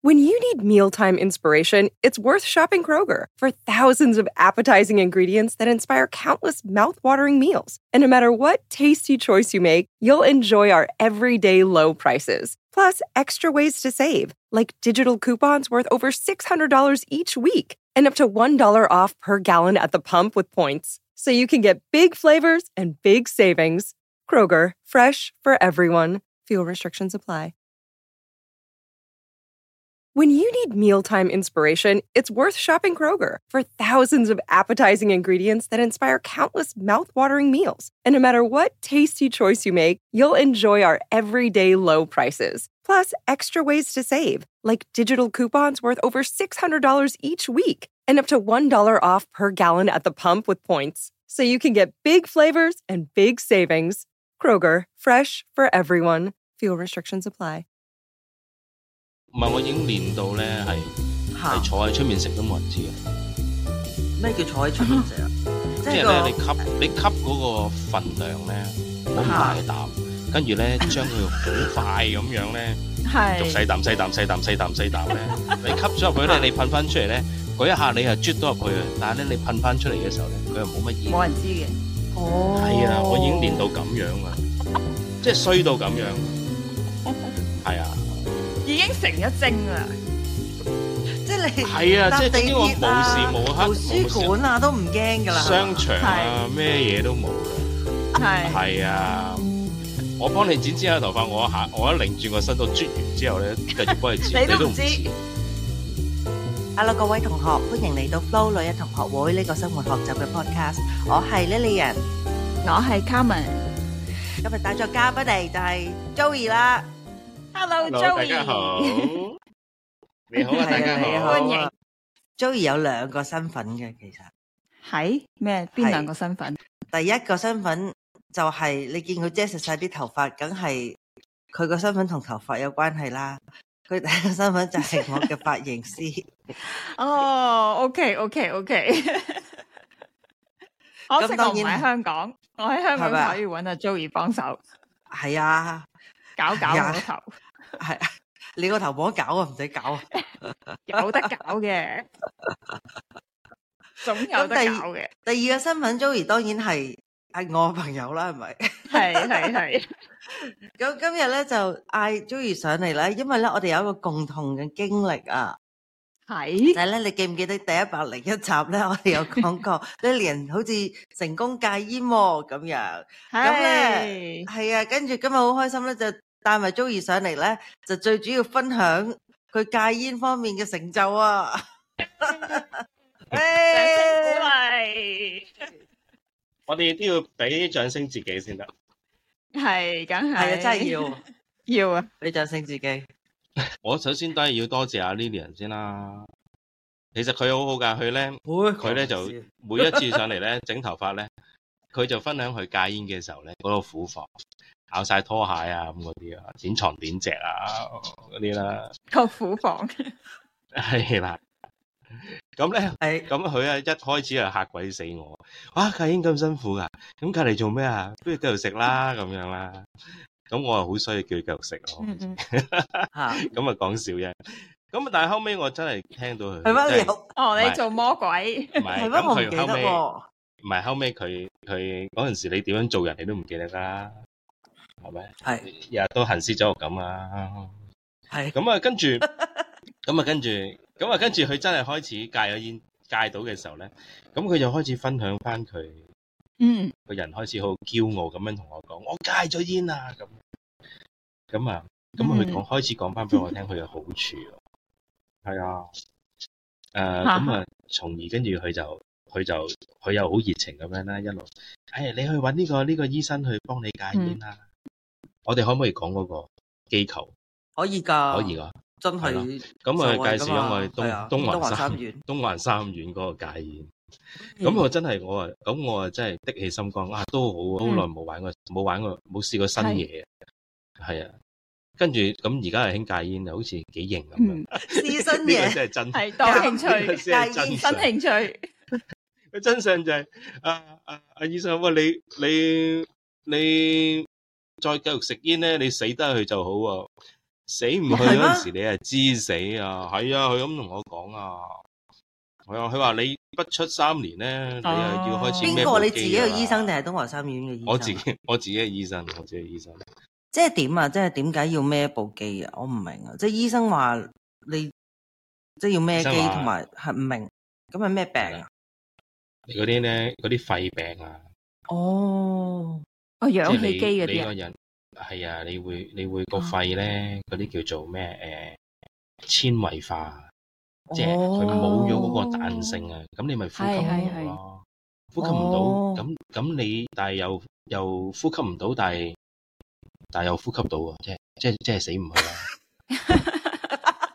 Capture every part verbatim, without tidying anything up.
When you need mealtime inspiration, it's worth shopping Kroger for thousands of appetizing ingredients that inspire countless mouth-watering meals. And no matter what tasty choice you make, you'll enjoy our everyday low prices. Plus, extra ways to save, like digital coupons worth over six hundred dollars each week and up to one dollar off per gallon at the pump with points. So you can get big flavors and big savings. Kroger, fresh for everyone. Fuel restrictions apply. When you need mealtime inspiration, it's worth shopping Kroger for thousands of appetizing ingredients that inspire countless mouth-watering meals. And no matter what tasty choice you make, you'll enjoy our everyday low prices. Plus, extra ways to save, like digital coupons worth over six hundred dollars each week and up to one dollar off per gallon at the pump with points. So you can get big flavors and big savings. Kroger, fresh for everyone. Fuel restrictions apply. 唔係，我已經練到咧，係係坐喺出面食都冇人知嘅。 咩叫坐喺出面食啊？ 即係咧，你吸你吸嗰個份量咧，好大啖，跟住咧將佢好快咁樣咧，逐細啖細啖細啖細啖細啖咧，你吸咗入去咧，你噴翻出嚟咧，嗰一下你係啜到入去嘅，但係咧你噴翻出嚟嘅時候咧，佢又冇乜嘢。 冇人知嘅。 哦。 係啊，我已經練到咁樣啊，即係衰到咁樣。係啊。 已經成咗精啦， 即係你係啊，即係總之我無時無刻圖書館啊都唔驚㗎啦， 商場啊咩嘢都冇嘅， 係係啊，我幫你剪剪下頭髮，我一下我一擰轉個身度啜完之後咧，繼續幫你剪， 你都唔知。 Hello 各位同學，歡迎嚟到 Flow 女人同學會呢個生活學習嘅 podcast，我係 Lilian， 我係 Carmen， 今日帶咗嘉賓嚟就係 Joey 啦。 Hello Joey， 大家好，你好啊，大家好， 歡迎。 Joey 有兩個身份嘅，其實係咩？邊兩個身份？ 第一個身份就係你見佢遮實晒啲頭髮，梗係佢個身份同頭髮有關係啦。佢第一個身份就係我嘅髮型師。 哦 ，OK OK OK。可惜我唔喺香港，我喺香港可以揾阿 Joey 幫手。 係啊。 搞搞我個頭， 係你個頭冇得搞啊，唔使搞啊， 有得搞嘅，總有得搞嘅。 第二個身份 Joey 當然係係我朋友啦，係咪？ 係係係。 咁今日咧就嗌 Joey 上嚟啦，因為咧我哋有一個共同嘅經歷啊。 係。 但係咧，你記唔記得第一百零一集咧，我哋有講過 Lilian 好似成功戒煙喎咁樣。咁咧係啊，跟住今日好開心咧，就帶埋 Joey 上嚟咧，就最主要分享佢戒煙方面嘅成就啊！ 掌聲鼓勵， 我哋都要俾掌聲自己先得。 係，梗係。 係啊，真係要要啊！ 俾掌聲自己。 我首先都係要多謝阿 Lilian 先啦。其實佢好好㗎，佢咧佢咧就每一次上嚟咧整頭髮咧，佢就分享佢戒煙嘅時候咧嗰個苦況。咬晒拖鞋啊咁嗰啲啊，剪床點隻啊嗰啲啦， 個苦房係啦。咁咧，咁佢啊一開始就嚇鬼死我，哇戒煙咁辛苦噶，咁隔離做咩啊？不如繼續食啦咁樣啦。咁我啊好衰，叫佢繼續食咯。咁啊講笑啫。咁啊，但係後尾我真係聽到佢係咩？ 哦，你做魔鬼唔係咁佢後尾唔係後尾佢佢嗰陣時你點樣做人你都唔記得啦。係咪？係日日都行屍走肉咁啊！係咁啊，跟住咁啊，跟住咁啊，跟住佢真係開始戒咗煙，戒到嘅時候咧，咁佢就開始分享翻佢，嗯，個人開始好驕傲咁樣同我講，我戒咗煙啊！咁咁啊，咁佢講開始講翻俾我聽佢嘅好處，係啊，誒，咁啊，從而跟住佢就佢就佢又好熱情咁樣啦，一路，誒，你去搵呢個呢個醫生去幫你戒煙啦。我哋可唔可以講嗰個機構？ 可以噶， 可以噶， 真係。 咁啊，介紹咗我哋東東環環三院，東環三院嗰個戒煙。咁我真係我啊，咁我啊真係的起心肝啊，都好好耐冇玩過，冇玩過，冇試過新嘢。係啊，跟住咁而家係興戒煙，好似幾型咁樣。 試新嘢， 真係真係當興趣，戒煙新興趣。 個真相就係啊啊啊醫生，喂你你你。再繼續食煙咧，你死得去就好喎。 死唔去嗰陣時，你係知死啊！係啊，佢咁同我講啊。係啊，佢話你不出三年咧，你又要開始孭部機。邊個？你自己嘅醫生定係東華三院嘅醫生？我自己，我自己嘅醫生，我自己嘅醫生。 即係點啊？即係點解要孭部機啊？我唔明啊！即係醫生話你即係要孭機，同埋係唔明。咁係咩病啊？ 你嗰啲咧，嗰啲肺病啊。 哦， 哦，氧氣機嗰啲。 你個人係啊，你會你會個肺咧，嗰啲叫做咩？誒，纖維化。即係佢冇咗嗰個彈性啊，咁你咪呼吸唔到咯，呼吸唔到，咁咁你但係又又呼吸唔到，但係但係又呼吸到啊，即係即係即係死唔去啦。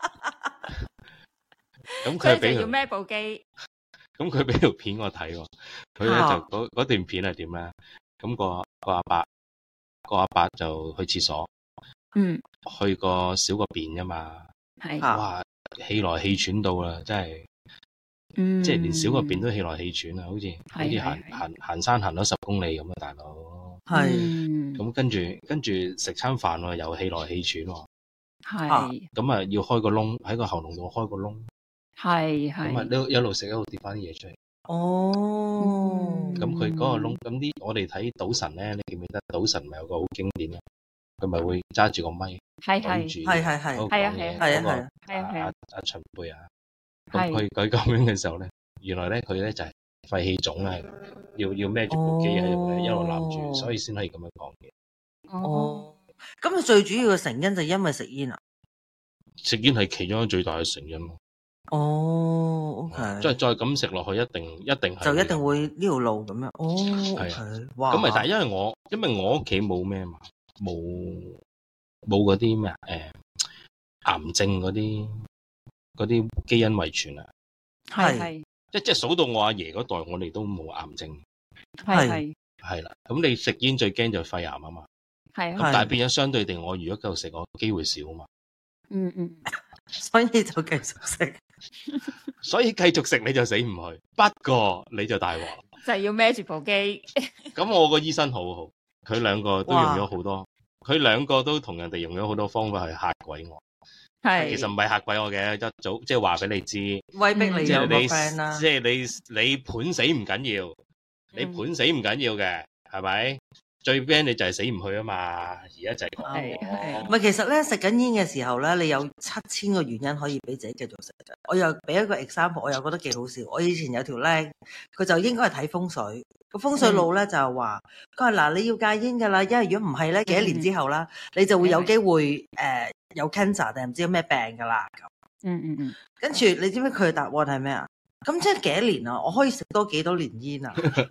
咁佢俾要孭部機， 咁佢俾條片我睇喎，佢咧就嗰嗰段片係點咧？咁個個阿伯個阿伯就去廁所， 嗯， 去個小個便啫嘛， 係哇！氣來氣喘到啦，真係，嗯，即係連小個便都氣來氣喘啊，好似好似行行行山行咗十公里咁啊，大佬。 係， 咁跟住跟住食餐飯喎，又氣來氣喘喎。 係。 咁啊，要開個窿喺個喉嚨度開個窿。 係係。 咁啊，一一路食一路跌翻啲嘢出嚟。 哦。 咁佢嗰個窿，咁啲我哋睇賭神咧，你記唔記得賭神咪有個好經典嘅？佢咪會揸住個咪， 係係係係係係係啊係啊係啊係啊係啊阿秦貝啊，咁佢佢咁樣嘅時候咧，原來咧佢咧就係肺氣腫咧，要要孭住部機喺度咧，一路攬住，所以先可以咁樣講嘢。 哦，咁佢最主要嘅成因就係因為食煙啊？ 食煙係其中一個最大嘅成因咯。 哦 ，OK， 即係再咁食落去，一定一定係就一定會呢條路咁樣。哦，係啊，哇！ 咁咪但係因為我因為我屋企冇咩嘛。冇冇嗰啲咩啊？誒、呃，癌症嗰啲嗰啲基因遺傳啊， 係係， 即即數到我阿爺嗰代，我哋都冇癌症， 係係係啦。咁你食煙最驚就係肺癌啊嘛， 係咁但係變咗相對地，我如果繼續食，我機會少啊嘛。 嗯嗯， 所以就繼續食， 所以繼續食你就死唔去，不過你就大鑊， 就係要孭住部機。咁我個醫生好好。佢兩個都用咗好多，佢兩個都同人哋用咗好多方法去嚇鬼我。係，其實唔係嚇鬼我嘅，一早即係話俾你知， 威逼你有個 friend 啦。 即係你你盤死唔緊要，你盤死唔緊要嘅，係咪？最驚你就係死唔去啊嘛！而家就係係係，唔係其實咧食緊煙嘅時候咧，你有七千個原因可以俾自己繼續食嘅。我又俾一個 example，我又覺得幾好笑。我以前有條僆，佢就應該係睇風水，個風水佬咧就係話，佢話嗱你要戒煙噶啦，因為如果唔係咧，幾多年之後啦，你就會有機會誒有 cancer 定唔知有咩病噶啦。 嗯嗯嗯。跟住你知唔知佢嘅答案係咩啊？咁即係幾多年啊？我可以食多幾多年煙啊？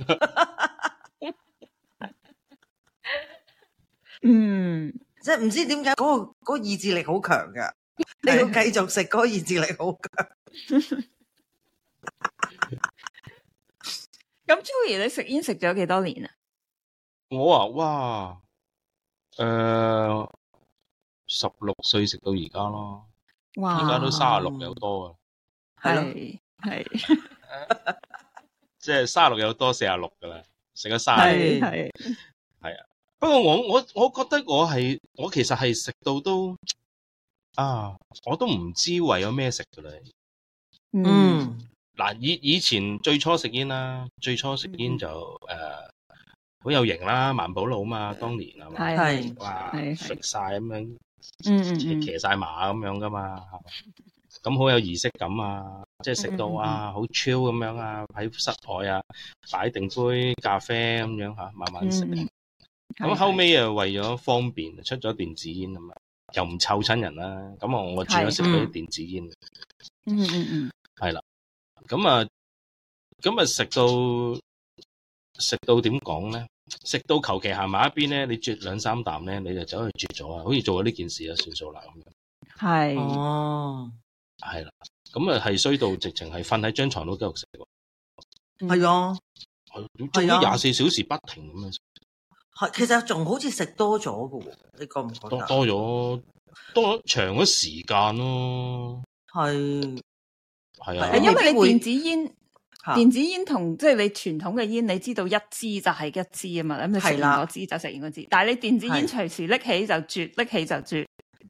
嗯， 即係唔知點解嗰個嗰個意志力好強噶，你要繼續食，嗰個意志力好強。 咁 Joey 你食煙食咗幾多年啊？ 我啊，哇，誒，十六歲食到而家咯，哇，而家都三十六有多啊， 係係， 即係三十六有多四十六噶啦，食咗三十年，係係啊。不過我我我覺得我係我其實係食到都啊，我都唔知為咗咩食噶啦。 嗯， 嗱以以前最初食煙啦，最初食煙就誒好有型啦，萬寶路啊嘛，當年係嘛， 係哇食晒咁樣， 嗯騎騎晒馬咁樣噶嘛，咁好有儀式感啊，即係食到啊好 chill 咁樣啊，喺室外啊擺定杯咖啡咁樣吓，慢慢食。咁後尾又為咗方便出咗電子煙啊嘛，又唔湊親人啦，咁啊我轉咗食嗰啲電子煙。 嗯嗯嗯， 係啦，咁啊，咁啊食到食到點講咧？食到求其行埋一邊咧，你啜兩三啖咧，你就走去啜咗啊，好似做咗呢件事啊，算數啦咁樣。 係哦， 係啦，咁啊係衰到直情係瞓喺張床度繼續食。 係啊， 做咗廿四小時不停咁樣。 係，其實仲好似食多咗㗎喎，你覺唔覺得？ 多多咗，多咗長咗時間咯。 係係啊， 係因為你電子煙，電子煙同即係你傳統嘅煙，你知道一支就係一支啊嘛，咁你食完嗰支就食完嗰支。但係你電子煙隨時拎起就啜，拎起就啜。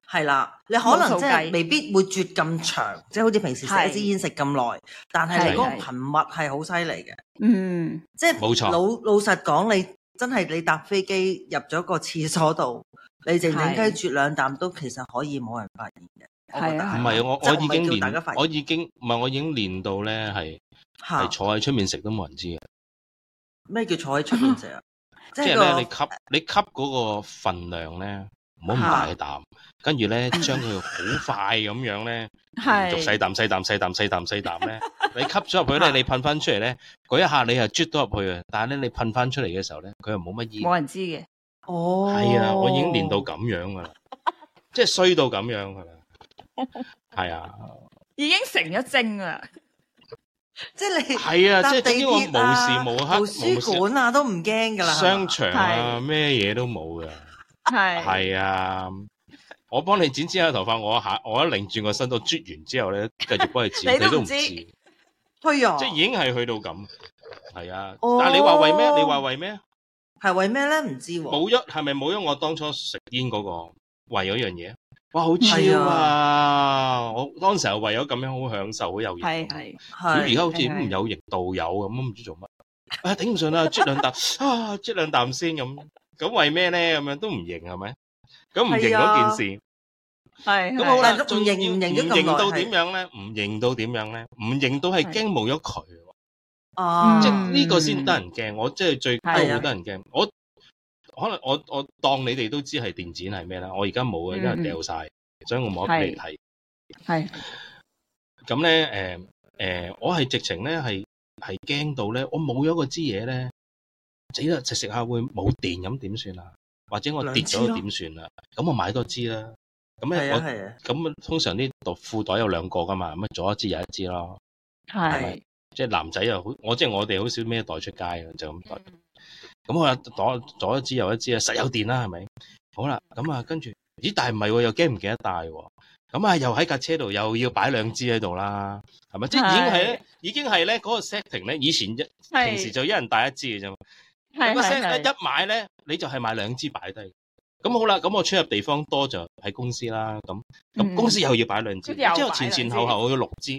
係啦，你可能即係未必會啜咁長，即係好似平時食一支煙食咁耐，但係你嗰個頻密係好犀利嘅。 嗯， 即係冇錯。老老實講，你真係你搭飛機入咗個廁所度，你靜靜雞啜兩啖都其實可以冇人發現嘅。 係啊， 唔係我我已經練，我已經唔係我已經練到咧係係坐喺出面食都冇人知嘅。 咩叫坐喺出面食啊？ 即係咧，你吸你吸嗰個份量咧，唔好咁大啖，跟住咧將佢好快咁樣咧，逐細啖細啖細啖細啖細啖咧，你吸咗入去咧，你噴翻出嚟咧，嗰一下你係啜到入去啊，但係咧你噴翻出嚟嘅時候咧，佢又冇乜煙， 冇人知嘅。 哦， 係啊，我已經練到咁樣噶啦，即係衰到咁樣噶啦，係啊， 已經成咗精啦。 即係你係啊，即係總之我無時無刻圖書館啊都唔驚噶啦， 商場啊咩嘢都冇噶， 係係啊，我幫你剪剪下頭髮，我下我一擰轉個身度啜完之後咧，繼續幫你剪，你都唔知， 係啊， 即係已經係去到咁，係啊，但係你話為咩？你話為咩？ 係為咩咧？唔知冇咗，係咪冇咗我當初食煙嗰個為咗樣嘢？哇，好超啊！我當時係為咗咁樣好享受，好有型。 係係咁而家好似唔有型導遊咁，都唔知做乜。啊，頂唔順啦，啜兩啖啊，啜兩啖先咁。咁為咩咧？咁樣都唔型係咪？咁唔型嗰件事係咁好啦， 唔型唔型唔型到點樣咧？唔型到點樣咧？唔型到係驚冇咗佢。 哦， 即係呢個先得人驚。我即係最都好得人驚。我。可能我我當你哋都知係電剪係咩啦，我而家冇啊，因為掉晒，所以我冇得俾你睇。 係咁咧，誒誒，我係直情咧係係驚到咧，我冇咗嗰支嘢咧，死啦！食食下會冇電咁點算啊？或者我跌咗點算啊？咁我買多支啦。咁咧我咁通常啲度褲袋有兩個噶嘛，咁啊左一支右一支咯。係，即係男仔又好，我即係我哋好少孭袋出街嘅，就咁袋。咁我啊，左左一支右一支啊，實有電啦，係咪？好啦，咁啊，跟住，咦？但係唔係，又驚唔記得帶喎？咁啊，又喺架車度，又要擺兩支喺度啦，係咪？即係已經係咧，已經係咧嗰個 setting 咧。以前一平時就一人帶一支嘅啫嘛。係個 set 一買咧，你就係買兩支擺低。咁好啦，咁我出入地方多就喺公司啦。咁咁公司又要擺兩支，之後前前後後我要六支，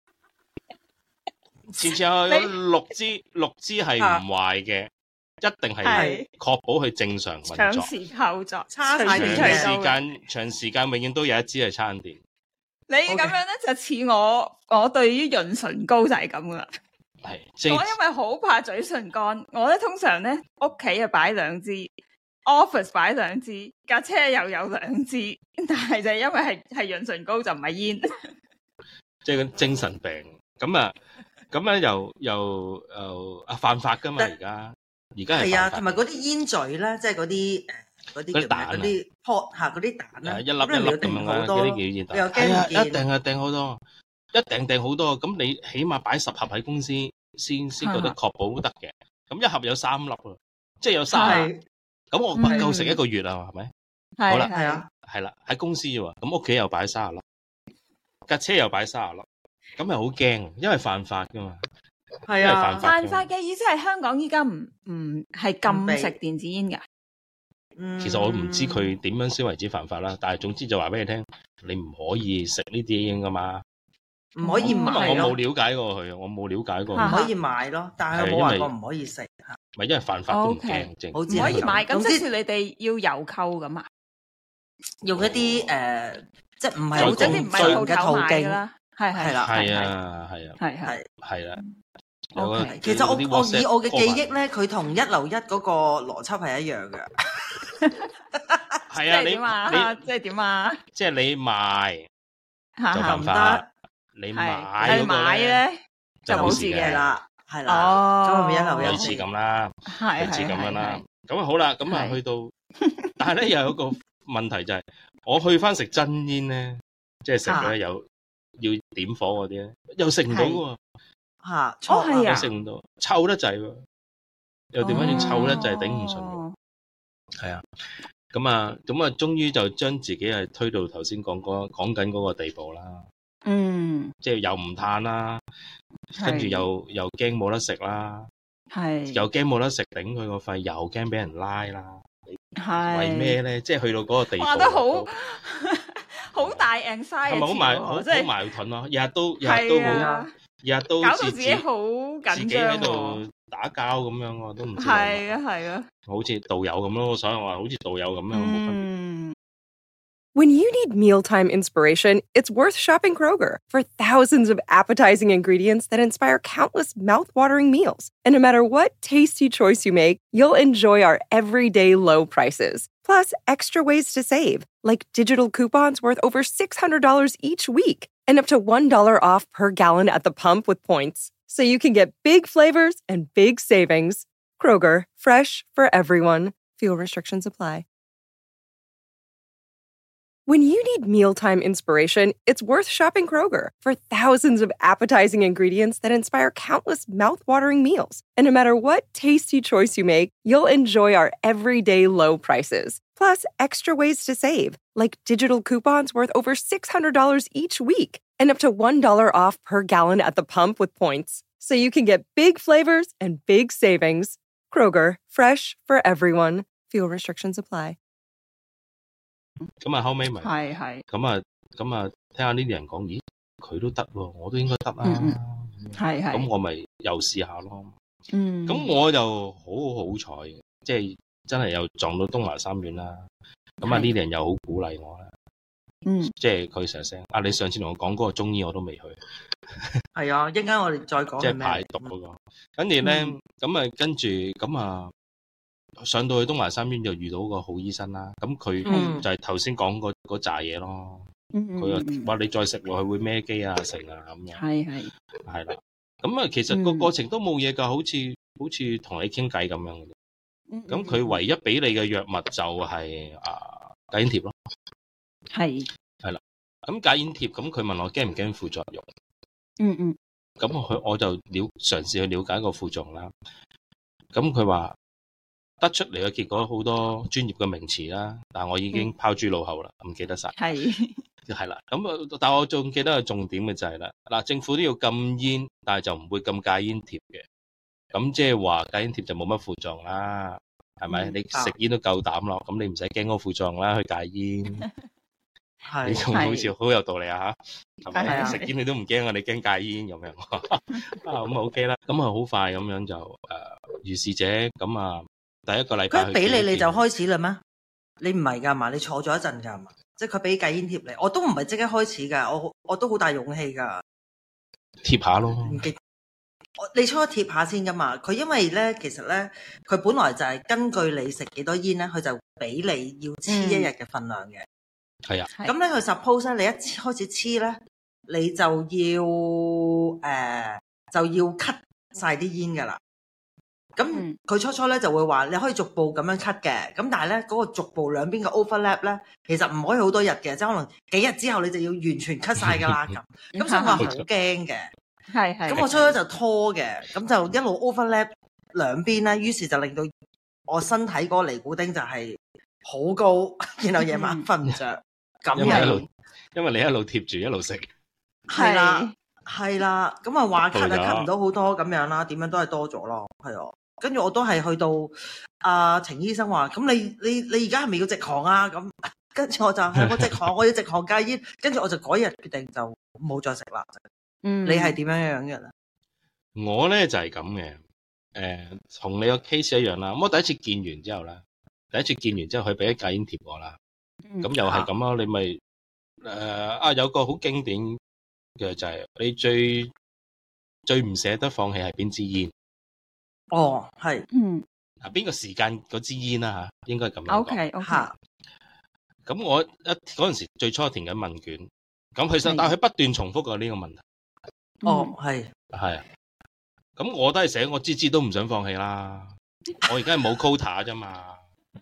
前前後後有六支，六支係唔壞嘅。一定係確保佢正常運作， 長時構作， 差長時間長時間永遠都有一支係差電。 你咁樣咧就似我，我對於潤唇膏就係咁噶啦。係，我因為好怕嘴唇乾，我咧通常咧屋企啊擺兩支 ，office 擺兩支，架車又有兩支，但係就係因為係係潤唇膏就唔係煙， 即係精神病咁啊！咁咧又又又啊犯法噶嘛而家。而家係啊，同埋嗰啲煙嘴咧，即係嗰啲誒嗰啲蛋嗰啲撲下嗰啲蛋咧， 一粒一粒咁樣啊，嗰啲叫煙蛋。係啊，一定係訂好多，一訂訂好多。咁你起碼擺十盒喺公司先先覺得確保得嘅。咁一盒有三粒啊，即係有三粒。咁我唔夠食一個月啊，係咪？好啦， 係啊， 係啦，喺公司啫喎。咁屋企又擺三十粒，架車又擺三十粒，咁係好驚，因為犯法噶嘛。 係啊， 犯法嘅意思係香港依家唔唔係禁食電子煙㗎。 嗯，其實我唔知佢點樣先為之犯法啦，但係總之就話俾你聽，你唔可以食呢啲煙噶嘛， 唔可以買咯。 我冇了解過佢，我冇了解過。 唔可以買咯，但係冇話過唔可以食嚇。 咪因為犯法都唔驚，正。 唔可以買，咁即係你哋要郵購咁啊？ 用一啲誒，即係唔係好即係唔係鋪頭買㗎啦？係係啦， 係啊係啊， 係係係啦。 Okay. 其實我我以我嘅記憶咧，佢同一樓一嗰個邏輯係一樣嘅。 係啊，你你即係點啊？ 即係你賣就犯法，你買你買咧就冇事嘅啦，係啦。哦，咁咪一樓一類似咁啦， 係類似咁樣啦。咁啊好啦，咁啊去到，但係咧又有一個問題就係，我去翻食真煙咧，即係食咧有要點火嗰啲咧，又食唔到喎。 吓， 哦係啊， 食唔到，臭得滯喎，又點樣臭得滯，頂唔順嘅，係啊，咁啊，咁啊，終於就將自己係推到頭先講嗰講緊嗰個地步啦， 嗯， 即係又唔嘆啦，跟住又又驚冇得食啦， 係， 又驚冇得食，頂佢個肺，又驚俾人拉啦， 係， 為咩咧？即係去到嗰個地步， 話得好， 好大 anxiety， 係咪好矛好好矛盾咯？日日都日日都好，日日都搞到自己好緊張， 自己喺度打交咁樣，我都唔知。 係啊係啊， 好似導遊咁咯，所以我話好似導遊咁樣冇分別。 When you need mealtime inspiration, it's worth shopping Kroger for thousands of appetizing ingredients that inspire countless mouth-watering meals. And no matter what tasty choice you make, you'll enjoy our everyday low prices. Plus, extra ways to save, like digital coupons worth over six hundred dollars each week and up to one dollar off per gallon at the pump with points. So you can get big flavors and big savings. Kroger, fresh for everyone. Fuel restrictions apply. When you need mealtime inspiration, it's worth shopping Kroger for thousands of appetizing ingredients that inspire countless mouth-watering meals. And no matter what tasty choice you make, you'll enjoy our everyday low prices. Plus, extra ways to save, like digital coupons worth over six hundred dollars each week and up to one dollar off per gallon at the pump with points. So you can get big flavors and big savings. Kroger, fresh for everyone. Fuel restrictions apply. 咁啊，後尾咪係係咁啊，咁啊，聽下呢啲人講，咦，佢都得喎，我都應該得啦。 係係。 咁我咪又試下咯。 嗯。 咁我就好好彩嘅，即係真係又撞到東華三院啦。咁啊，呢啲人又好鼓勵我啦。 嗯。 即係佢成日聲啊！你上次同我講嗰個中醫我都未去。 係啊，一陣間我哋再講。 即係排毒嗰個。跟住咧，咁啊，跟住咁啊。上到去東華三院就遇到個好醫生啦，咁佢就係頭先講嗰嗰扎嘢咯。佢又話你再食落去會孭機啊成啊咁樣。係係係啦，咁啊其實個過程都冇嘢㗎，好似好似同你傾偈咁樣。咁佢唯一俾你嘅藥物就係啊戒煙貼咯。係係啦，咁戒煙貼咁佢問我驚唔驚副作用？嗯嗯。咁我我就了嘗試去了解個副作用啦。咁佢話。得出嚟嘅結果好多專業嘅名詞啦，但係我已經拋諸腦後啦，唔記得晒。係係啦，咁啊，但係我仲記得個重點嘅就係啦，嗱，政府都要禁煙，但係就唔會禁戒煙貼嘅。咁即係話戒煙貼就冇乜副作用啦，係咪？你食煙都夠膽咯，咁你唔使驚嗰個副作用啦，去戒煙。係，你仲好似好有道理啊嚇，係咪？食煙你都唔驚啊，你驚戒煙咁樣啊？咁 OK 啦，咁啊好快咁樣就誒如是者咁啊。第一個禮拜佢俾你你就開始啦咩？你唔係㗎嘛？你坐咗一陣㗎嘛？即係佢俾戒煙貼你，我都唔係即刻開始㗎，我我都好大勇氣㗎。 貼下咯， 我你初貼下先㗎嘛？佢因為咧，其實咧，佢本來就係根據你食幾多煙咧，佢就俾你要黐一日嘅份量嘅。 係、嗯、啊。 咁咧，佢 suppose 咧，你一開始黐咧，你就要誒、呃、就要 cut 晒啲煙㗎啦。咁佢初初咧就會話你可以逐步咁樣 cut 嘅，咁但係咧嗰個逐步兩邊嘅 overlap 咧，其實唔可以好多日嘅，即係可能幾日之後你就要完全 cut 晒噶啦咁。咁所以我好驚嘅，係係。咁我初初就拖嘅，咁就一路 overlap 兩邊咧，於是就令到我身體嗰個尼古丁就係好高，然後夜晚瞓唔着。咁樣，因為你一路貼住一路食。 係啦，係啦，咁啊話 cut 啊 cut 唔到好多咁樣啦，點樣都係多咗咯，係啊。跟住我都係去到阿程、呃、醫生話，咁你你你而家係咪要直行啊？咁跟住我就係我直行，我要直行戒煙。跟住我就嗰日決定就冇再食啦。嗯，你係點樣樣嘅咧？ 我咧就係咁嘅，誒、呃，同你個 case 一樣啦。咁我第一次見完之後咧，第一次見完之後佢俾咗戒煙貼我啦。咁、嗯、又係咁咯，你咪誒、呃、啊有個好經典嘅就係、是、你最最唔捨得放棄係邊支煙？ 哦，係，嗯， 嗱，邊個時間嗰支煙啦吓，應該咁樣講。O K，O K。咁我一嗰陣時最初填緊問卷，咁其實但係佢不斷重複過呢個問題。 哦，係， 係啊。咁我都係寫我支支都唔想放棄啦。我而家係冇 quota 啫嘛。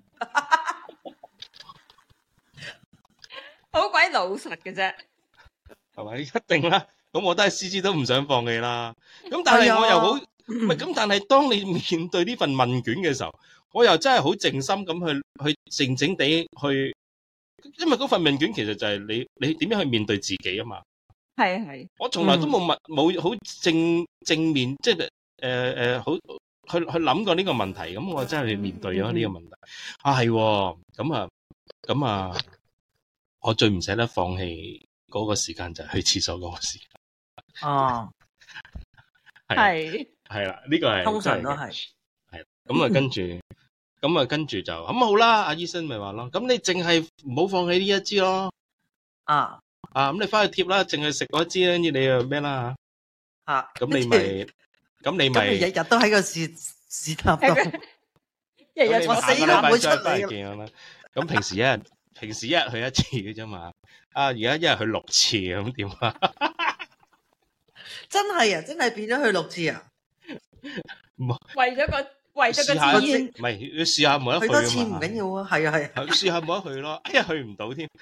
好鬼老實嘅啫， 係咪？一定啦。咁我都係支支都唔想放棄啦。咁但係我又好。唔係咁，但係當你面對呢份問卷嘅時候，我又真係好靜心咁去去靜靜地去，因為嗰份問卷其實就係你你點樣去面對自己啊嘛。係啊係。我從來都冇問冇好正正面，即係誒誒好去去諗過呢個問題，咁我真係去面對咗呢個問題。啊係，咁啊咁啊我最唔捨得放棄嗰個時間就係去廁所嗰個時間。 哦， 係係啦，呢個係通常都係係咁啊，跟住咁啊，跟住就咁好啦。阿醫生咪話咯，咁你淨係唔好放棄呢一支咯。 啊啊，咁你翻去貼啦，淨係食嗰一支，跟住你又咩啦？ 啊， 咁你咪咁你咪日日都喺個樹樹塔度， 日日我死都唔會出嚟嘅。咁平時一日平時一日去一次嘅啫嘛。啊，而家一日去六次，咁點啊？ 真係啊，真係變咗去六次啊！ 為咗個為咗個支煙， 唔係要試下冇得去啊嘛。去多次唔緊要啊，係啊係啊， 試下冇得去咯。哎呀，去唔到添，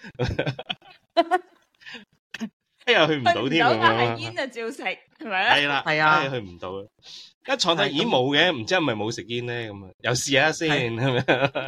哎呀去唔到添， 但係煙就照食，係咪啊？ 係啦，係啊，去唔到。一坐低咦冇嘅，唔知係咪冇食煙咧？咁啊，又試下先，係咪？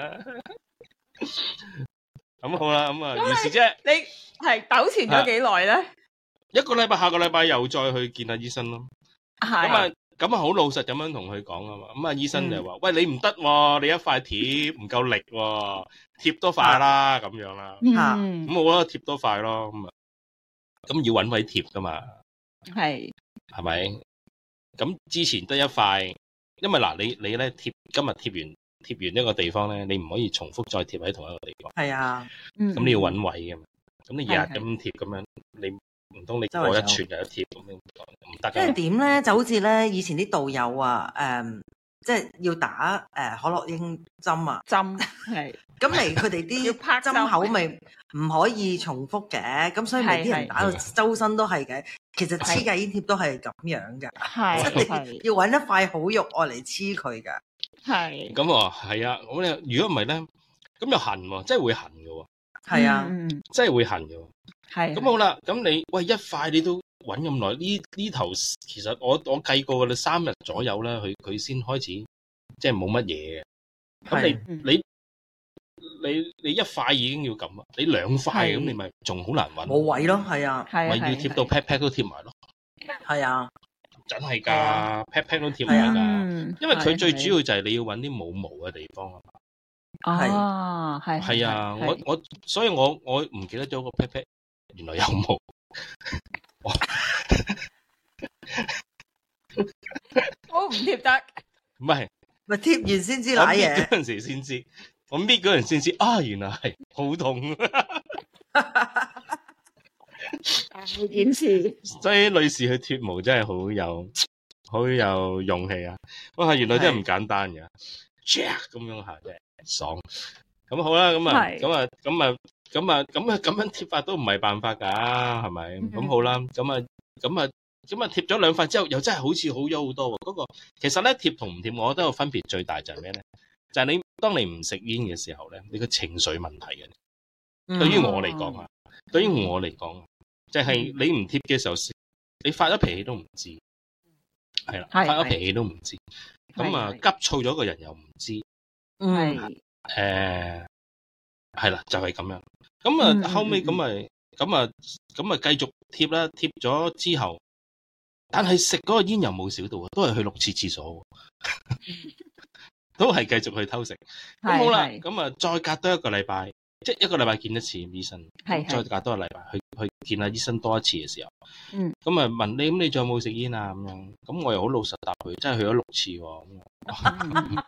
咁好啦，咁啊，於是啫， 你係糾纏咗幾耐咧？ 一個禮拜，下個禮拜又再去見下醫生咯。係咁啊，咁啊好老實咁樣同佢講啊嘛。咁啊，醫生就話：喂，你唔得，你一塊貼唔夠力，貼多塊啦，咁樣啦。咁我覺得貼多塊咯。咁啊，咁要搵位貼噶嘛。係係咪？咁之前得一塊，因為嗱，你你咧貼今日貼完。貼完一個地方咧，你唔可以重複再貼喺同一個地方。係啊，咁你要揾位嘅嘛。咁你日日咁貼咁樣，你唔通你過一串又一貼咁樣唔得。 因為點咧，就好似咧以前啲導遊啊，誒，即係要打誒可樂英針啊，針係。咁嚟佢哋啲針口咪唔可以重複嘅，咁所以咪啲人打到周身都係嘅。其實黐戒煙貼都係咁樣嘅，即係要揾一塊好肉愛嚟黐佢噶。係咁啊，係啊，咁你如果唔係咧，咁又痕喎，真係會痕嘅喎。 係啊， 真係會痕嘅喎。 係。 咁好啦，咁你喂一塊你都揾咁耐，呢呢頭其實我我計過嘅啦，三日左右啦，佢佢先開始即係冇乜嘢嘅。咁你你你你一塊已經要咁啊，你兩塊咁你咪仲好難揾。冇位咯，係啊， 咪要貼到 pat pat 都貼埋咯。 係啊。 真係噶 pat pat 都貼埋噶，因為佢最主要就係你要揾啲冇毛嘅地方啊嘛。 哦，係係啊，我我所以我我唔記得咗個 pat pat 原來有毛。 我唔貼得， 唔係咪貼完先知瀨嘢。 嗰陣時先知，我搣嗰陣先知啊，原來係好痛。 大件事， 所以女士去脫毛真係好有好有勇氣啊！哇，原來真係唔簡單嘅，咁樣下真係爽。咁好啦，咁啊，咁啊，咁啊，咁啊，咁啊，咁樣貼法都唔係辦法噶，係咪？咁好啦，咁啊，咁啊，咁啊，貼咗兩塊之後，又真係好似好咗好多。嗰個其實咧貼同唔貼，我覺得個分別最大就係咩咧？就係你當你唔食煙嘅時候咧，你個情緒問題嘅。對於我嚟講啊，對於我嚟講。就係你唔貼嘅時候，你發咗脾氣都唔知，係啦，發咗脾氣都唔知，咁啊急躁咗個人又唔知， 嗯， 誒，係啦，就係咁樣，咁啊後尾咁咪咁啊咁啊繼續貼啦，貼咗之後，但係食嗰個煙又冇少到啊，都係去六次廁所，都係繼續去偷食，咁好啦，咁啊再隔多一個禮拜。即係一個禮拜見一次醫生，再隔多個禮拜去去見下醫生多一次嘅時候，嗯，咁啊問你咁你仲有冇食煙啊咁樣，咁我又好老實答佢，真係去咗六次喎。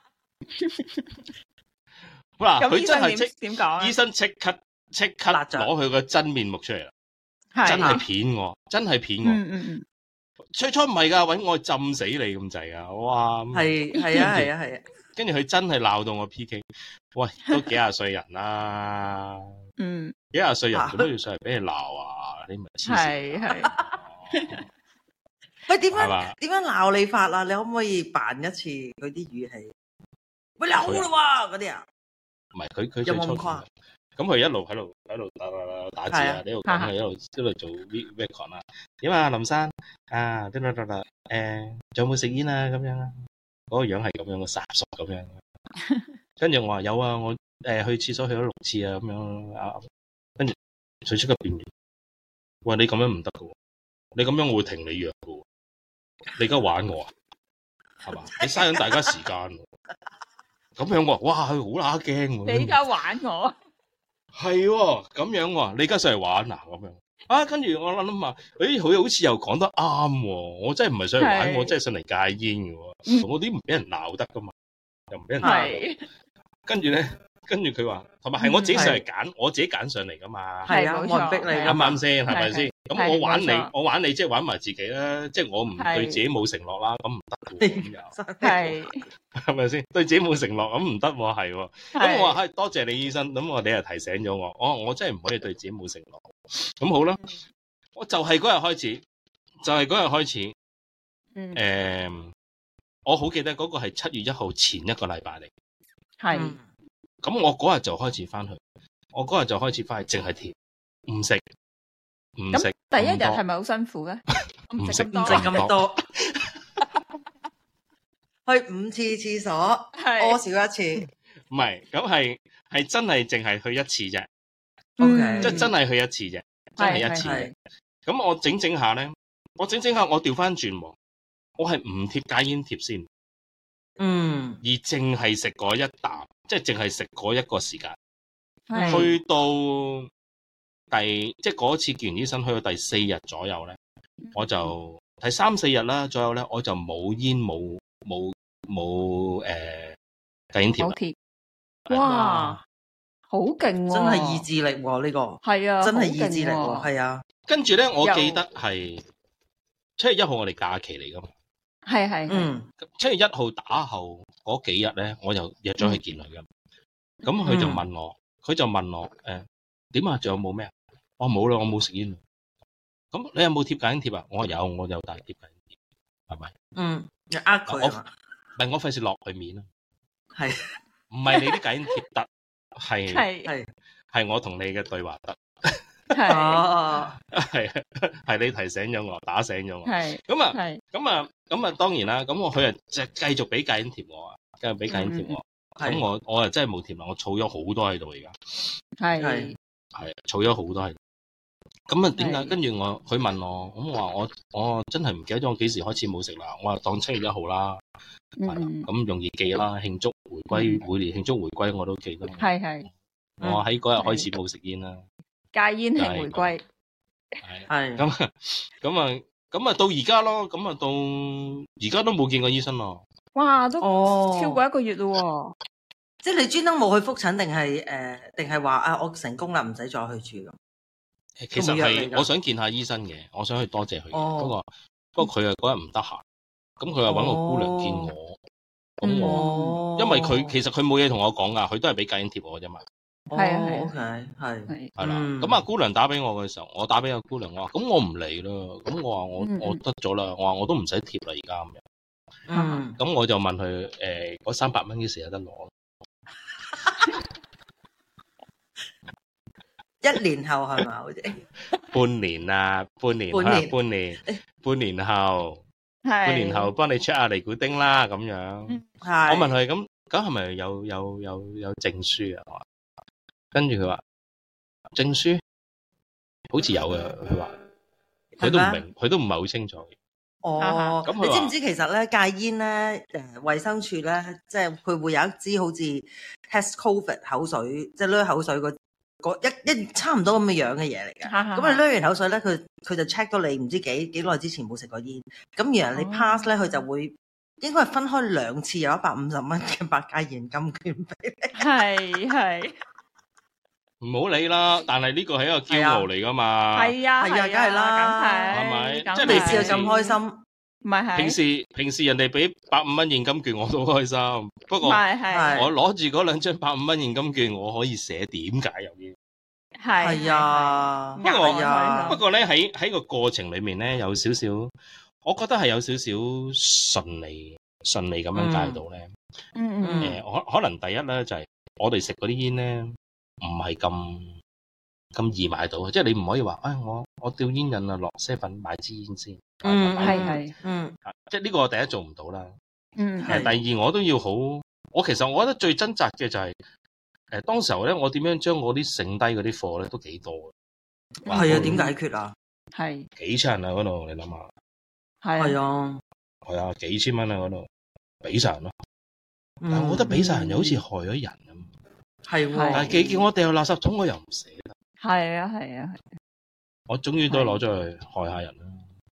嗱，佢真係即點講？醫生即刻即刻攞佢個真面目出嚟啦，真係騙我，真係騙我。嗯嗯嗯，最初唔係噶，搵我浸死你咁滯噶，哇！ 係係啊係啊係啊。 跟住佢真係鬧到我 P K， 喂，都幾廿歲人啦，嗯，幾廿歲人做咩要上嚟俾你鬧啊？你咪黐線，係係。 喂，點樣點樣鬧你法啊？你可唔可以扮一次佢啲語氣？喂，你好啦喎，嗰啲啊， 唔係佢佢有冇咁誇？咁佢一路喺度喺度打打打字啊，呢度講係一路一路做 record 啊。點啊，林生啊，得啦得啦，誒，仲有冇食煙啊？咁樣啊？嗰個樣係咁樣嘅，殺熟咁樣。跟住我話有啊，我誒、呃、去廁所去咗六次啊，咁樣啊。跟住佢即刻變臉，喂，你咁樣唔得噶，你咁樣我會停你藥噶。你而家玩我啊，係嘛？你嘥緊大家時間。咁樣我話哇，佢好乸驚。 你而家玩我？ 係喎，咁樣喎，你而家上嚟玩啊？咁樣啊，跟住我諗諗下，誒，佢好似又講得啱喎，我真係唔係上嚟玩，我真係上嚟戒煙嘅喎，我啲唔俾人鬧得噶嘛，又唔俾人鬧。跟住咧。跟住佢話，同埋係我自己上嚟揀，我自己揀上嚟噶嘛。 係啊，冇人逼你， 啱唔啱先？係咪先？咁我玩你，我玩你，即係玩埋自己啦。即係我唔對自己冇承諾啦，咁唔得嘅。咁又係，係咪先？對自己冇承諾咁唔得喎，係喎。咁我話係多謝你醫生，咁我你又提醒咗我，哦，我真係唔可以對自己冇承諾。咁好啦，我就係嗰日開始，就係嗰日開始。嗯。誒，我好記得嗰個係七月一號前一個禮拜嚟。 係。 咁我嗰日就開始翻去，我嗰日就開始翻去，淨係甜，唔食，唔食。 第一日係咪好辛苦咧？ 唔食唔食咁多，去五次廁所，屙少一次。 唔係，咁係係真係淨係去一次啫。 O K， 即係真係去一次啫，真係一次嘅。咁我整整下咧，我整整下我調翻轉，我係唔貼戒煙貼先。 嗯， 而淨係食嗰一啖，即係淨係食嗰一個時間，去到第即係嗰次見完醫生，去到第四日左右咧，我就第三四日啦左右咧，我就冇煙冇冇冇誒戒煙貼。 冇貼，哇，好勁喎！ 真係意志力喎呢個， 係啊， 真係意志力喎，係啊。 跟住咧，我記得係七月一號我哋假期嚟噶嘛。 係係， 嗯， 七月一號打後嗰幾日咧，我就約咗去見佢嘅。咁佢就問我，佢就問我，誒，點啊？仲有冇咩啊？我冇啦，我冇食煙。咁你有冇貼戒煙貼啊？我話有，我有帶貼戒煙貼，係咪？ 嗯，你呃佢啊？ 唔係我費事落佢面啊。 係， 唔係你啲戒煙貼得，係係係我同你嘅對話得。 哦， 係係你提醒咗我，打醒咗我。 係咁啊，咁啊，咁啊，當然啦。咁我佢啊，即係繼續俾戒煙貼我啊，繼續俾戒煙貼我。咁我我啊真係冇貼啦，我儲咗好多喺度而家。 係係儲咗好多喺度。咁啊，點解？跟住我佢問我，咁我話我我真係唔記得咗我幾時開始冇食啦。我話當七月一號啦，咁容易記啦。慶祝回歸，每年慶祝回歸我都記得。 係係。 我喺嗰日開始冇食煙啦。 戒煙係回歸， 係咁啊，咁啊，咁啊到而家咯，咁啊到而家都冇見過醫生咯。 哇，都超過一個月咯， 即係你專登冇去復診，定係誒，定係話啊，我成功啦，唔使再去住咁。 其實係我想見下醫生嘅，我想去多謝佢。不過不過佢啊嗰日唔得閒，咁佢又搵個姑娘見我，咁我因為佢其實佢冇嘢同我講噶，佢都係俾戒煙貼我啫嘛。 係啊 ，OK，係係啦。咁啊，姑娘打俾我嘅時候，我打俾個姑娘，我話咁我唔嚟啦。咁我話我我得咗啦，我話我都唔使貼啦，而家咁樣。 嗯。 咁我就問佢誒，嗰三百蚊幾時有得攞？ 一年後係嘛？好似半年啊，半年，半年，半年，半年後，半年後幫你 check 下尼古丁啦，咁樣。 係。 我問佢咁，咁係咪有有有有證書啊？跟住佢話證書好似有嘅，佢話佢都唔明，佢都唔係好清楚。 哦，咁你知唔知其實咧戒煙咧，誒，衛生署咧，即係佢會有一支好似 test covid 口水，即係攞口水個個一一差唔多咁嘅樣嘅嘢嚟嘅。咁你攞完口水咧，佢佢就 check 到你唔知幾幾耐之前冇食過煙，咁然後你 pass 咧，佢就會應該係分開兩次，有一百五十蚊嘅百佳現金券俾你。 係係。 唔好理啦，但係呢個係一個驕傲嚟噶嘛。 係啊， 係啊，梗係啦， 係咪？即係你試到咁開心， 唔係係。 平時平時人哋俾百五蚊現金券我都開心，不過係係我攞住嗰兩張百五蚊現金券，我可以寫點解有煙。 係係啊， 不過不過咧喺喺個過程裏面咧有少少，我覺得係有少少順利順利咁樣戒到咧。 嗯嗯。 誒，可可能第一咧就係我哋食嗰啲煙咧。唔係咁咁易買到，即係你唔可以話，哎，我我吊煙癮啊，落些粉買支煙先。 嗯，係係，嗯， 即係呢個我第一做唔到啦。 嗯， 係。第二我都要好，我其實我覺得最掙扎嘅就係、是，誒、呃，當時候咧，我點樣將我啲剩低嗰啲貨咧都幾多嘅。 係啊，點解決啊？ 係。 幾千人啊嗰度，你諗下。 係啊。 係啊，幾千蚊啊嗰度，俾晒人咯。 嗯、 但係我覺得俾晒人又好似害咗人咁。 係喎， 但係叫我掉垃圾桶，我又唔捨得。 係啊係啊係。 我終於都攞咗去害下人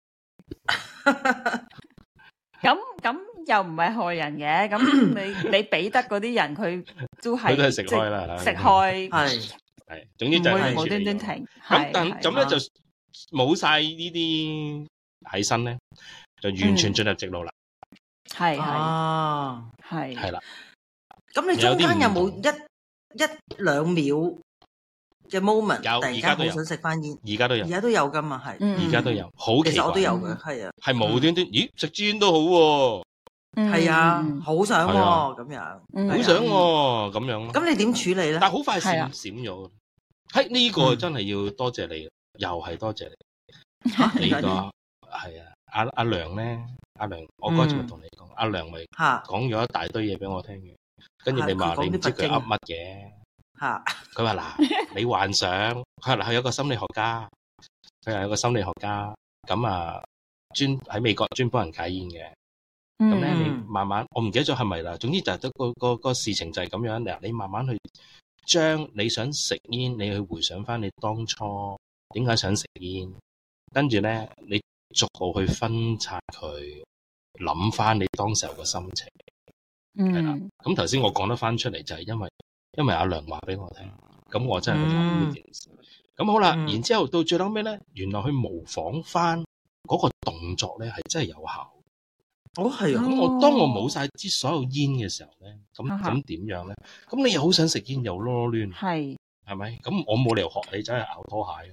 啦。咁咁又唔係害人嘅，咁你你俾得嗰啲人，佢都係佢都係食開啦， 食開係係，總之就係無端端停。 咁但咁咧就冇晒呢啲喺身咧，就完全進入直路啦。 係係啊， 係係啦。 咁你中間有冇一一兩秒嘅 moment？ 有，而家都有。 想食翻煙， 而家都有， 而家都有噶嘛？係， 而家都有，好奇怪。 其實我都有嘅，係啊， 係無端端，咦？食支煙都好喎。 係啊，好想咁樣， 好想喎，咁樣。 咁你點處理咧？ 但係好快閃閃咗。係呢個真係要多謝你，又係多謝你。你個係啊，阿阿良咧，阿良，我嗰次咪同你講，阿良咪講咗一大堆嘢俾我聽嘅，跟住你話你唔知佢噏乜嘅。 吓， 佢話嗱，你幻想，佢話嗱，佢有個心理學家，佢係有個心理學家，咁啊，專喺美國專幫人戒煙嘅，咁咧、嗯、你慢慢，我唔記得咗係咪啦，總之就係得個個個事情就係咁樣，嗱，你慢慢去將你想食煙，你去回想翻你當初點解想食煙，跟住咧你逐步去分拆佢，諗翻你當時候嘅心情，係啦、嗯，咁頭先我講得翻出嚟就係因為。因為阿良話俾我聽，咁我真係去諗呢件事。咁、嗯、好啦，嗯、然之後到最後尾咧，原來去模仿翻嗰個動作咧，係真係有效。 哦，係啊。咁我當我冇晒支所有煙嘅時候咧，咁咁點樣咧？咁你又好想食煙，又囉囉攣，係係咪？咁我冇理由學你真係咬拖鞋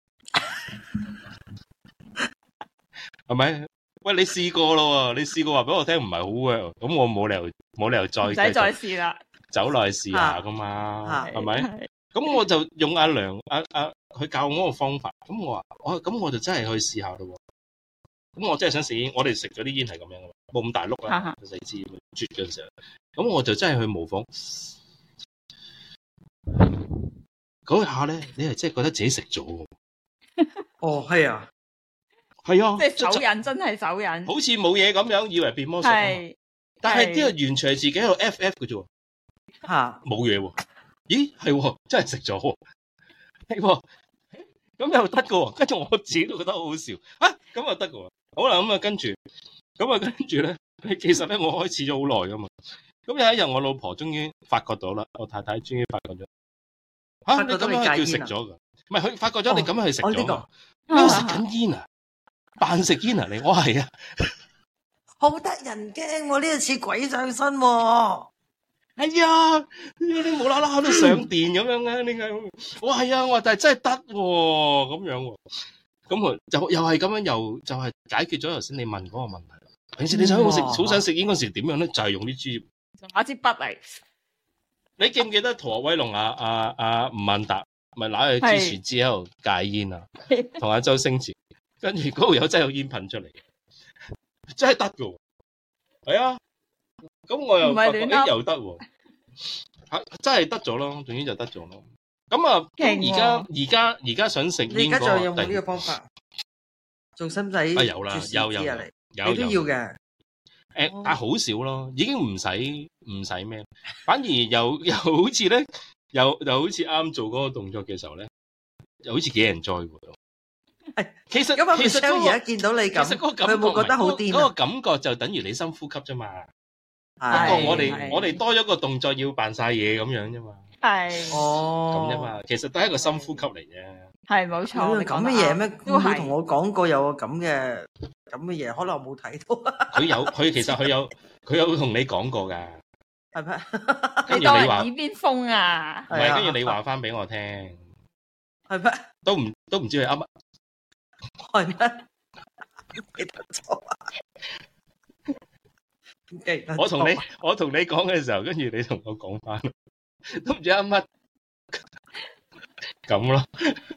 啊，係咪？喂，你試過咯？你試過話俾我聽唔係好 work，咁我冇理由冇理由再唔使再試啦。 走落去試下噶嘛，係咪？咁我就用阿良阿阿佢教我嗰個方法，咁我話我咁我就真係去試下咯。咁我真係想食煙，我哋食咗啲煙係咁樣噶嘛，冇咁大碌啦，細支啜嗰陣時候，咁我就真係去模仿。嗰下咧，你係真係覺得自己食咗。 哦，係啊， 係啊， 即係手癮，真係手癮， 好似冇嘢咁樣，以為變魔術，但係呢個完全係自己喺度 F F 嘅啫。 吓， 冇嘢喎，咦係真係食咗，係咁又得噶，跟住我自己都覺得好好笑啊，咁又得噶，好啦，咁啊跟住，咁啊跟住咧，其實咧我開始咗好耐噶嘛，咁有一日我老婆終於發覺到啦，我太太終於發覺咗，吓、啊、你咁樣係叫食咗噶，唔係佢發覺咗你咁樣係食咗噶，你食緊煙啊，扮食煙啊你，我係啊， 好得人驚喎，呢個似鬼上身喎。 係、哎、呀，你無啦啦喺度上電咁樣嘅，點解？我係啊，我話但係真係得喎，咁樣喎，咁啊就又係咁樣，又就係、是、解決咗頭先你問嗰個問題。平時你想好食，好想食煙嗰時點樣咧？就係、是、用呢支， 拿支筆嚟。 你記唔記得《逃學威龍》啊啊啊吳孟達咪攞去支樹枝喺度戒煙啊？同阿周星馳，跟住嗰度有真係有煙噴出嚟，真係得㗎，係啊。咁我又發覺誒又得喎，吓真係得咗咯，總之就得咗咯。咁啊，而家而家而家想食煙， 而家仲有冇呢個方法？仲使唔使？ 啊有啦，有有有， 你都要嘅。 誒，但係好少咯，已經唔使唔使咩，反而又又好似咧，又又好似啱做嗰個動作嘅時候咧，又好似幾人在喎。 係， 其實咁其實而家見到你咁， 其實嗰個感覺佢冇覺得好癲啊？ 嗰個感覺就等於你深呼吸啫嘛。不過我哋我哋多咗個動作要扮晒嘢咁樣啫嘛， 係哦咁啫嘛，其實都係一個深呼吸嚟啫， 係冇錯。 你咁嘅嘢咩？都係同我講過有個咁嘅咁嘅嘢，可能我冇睇到。 佢有佢其實佢有佢有同你講過噶， 係咩？ 跟住你話耳邊風啊， 唔係跟住你話翻俾我聽， 係咩？ 都唔都唔知佢啱乜， 係咩？記得錯啊！ 我同你我同你講嘅時候，跟住你同我講翻，都唔知啱乜咁咯。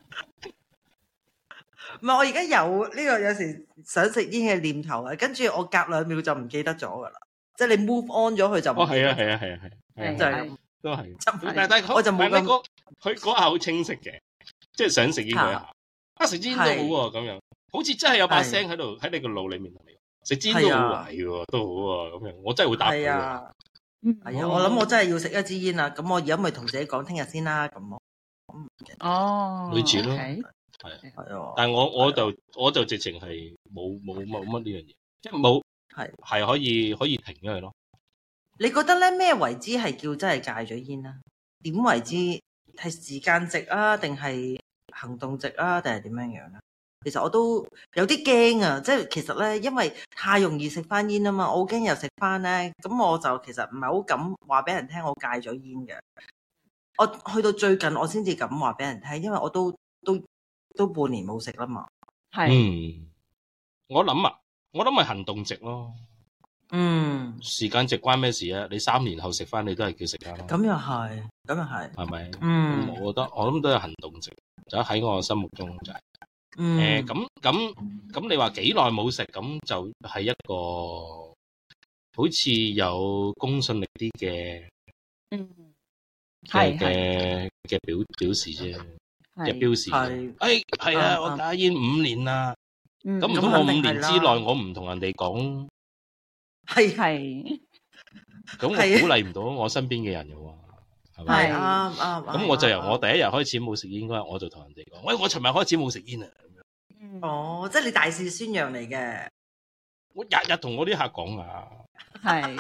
唔係我而家有呢個有時想食煙嘅念頭啊，跟住我隔兩秒就唔記得咗噶啦，即係你 move on 咗佢就哦係啊係啊係啊係， 就係都係。 但係我就冇咁， 佢嗰下好清晰嘅，即係想食煙嗰下，啊食煙都好喎咁樣，好似真係有把聲喺度喺你個腦裏面。食煎都好壞喎，都好啊，咁樣我真係會答佢啊。 嗯，係啊，我諗我真係要食一支煙啦。咁我而家咪同自己講聽日先啦。咁我哦， 類似咯， 係係啊。但係我我就我就直情係冇冇冇乜呢樣嘢，即係冇係係可以可以停咗佢咯。 你覺得咧咩為之係叫真係戒咗煙啊？點為之係時間值啊，定係行動值啊，定係點樣樣咧？其實我都有啲驚啊，即係其實咧，因為太容易食翻煙啊嘛，我好驚又食翻咧，咁我就其實唔係好敢話俾人聽我戒咗煙嘅。我去到最近我先至敢話俾人聽，因為我都都都半年冇食啦嘛。 係， 嗯，我諗啊，我諗係行動值咯。 嗯， 時間值關咩事啊？你三年後食翻，你都係叫食啦。 咁又係，咁又係， 係咪？ 嗯， 我覺得我諗都係行動值，就喺我心目中就係、是。 嗯， 誒咁咁咁，你話幾耐冇食，咁就係一個好似有公信力啲嘅， 嗯， 係嘅嘅表表示啫，嘅標示。係，誒係啊，我戒煙五年啦，咁唔通我五年之內我唔同人哋講？ 係係， 咁我鼓勵唔到我身邊嘅人嘅喎，係咪？ 係啱啱。 咁我就由我第一日開始冇食煙嗰日，我就同人哋講：喂，我尋日開始冇食煙啊！ 哦，即係你大肆宣揚嚟嘅。 我日日同我啲客講啊， 係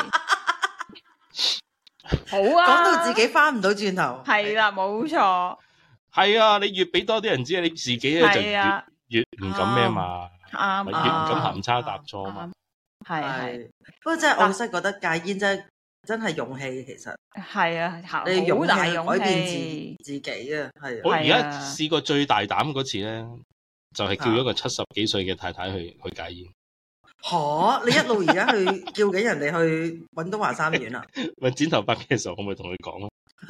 好啊， 講到自己翻唔到轉頭。 係啦，冇錯。 係啊，你越俾多啲人知，你自己咧就越越唔敢咩嘛， 啱， 越唔敢行差踏錯嘛。 係係， 不過真係我真係覺得戒煙真係真係勇氣，其實係啊， 你好大勇氣改變自自己啊，係。 我而家試過最大膽嗰次咧，就係叫咗個七十幾歲嘅太太去去戒煙。 吓，你一路而家去叫緊人哋去搵東華三院啊？ 咪剪頭髮嘅時候，我咪同佢講咯。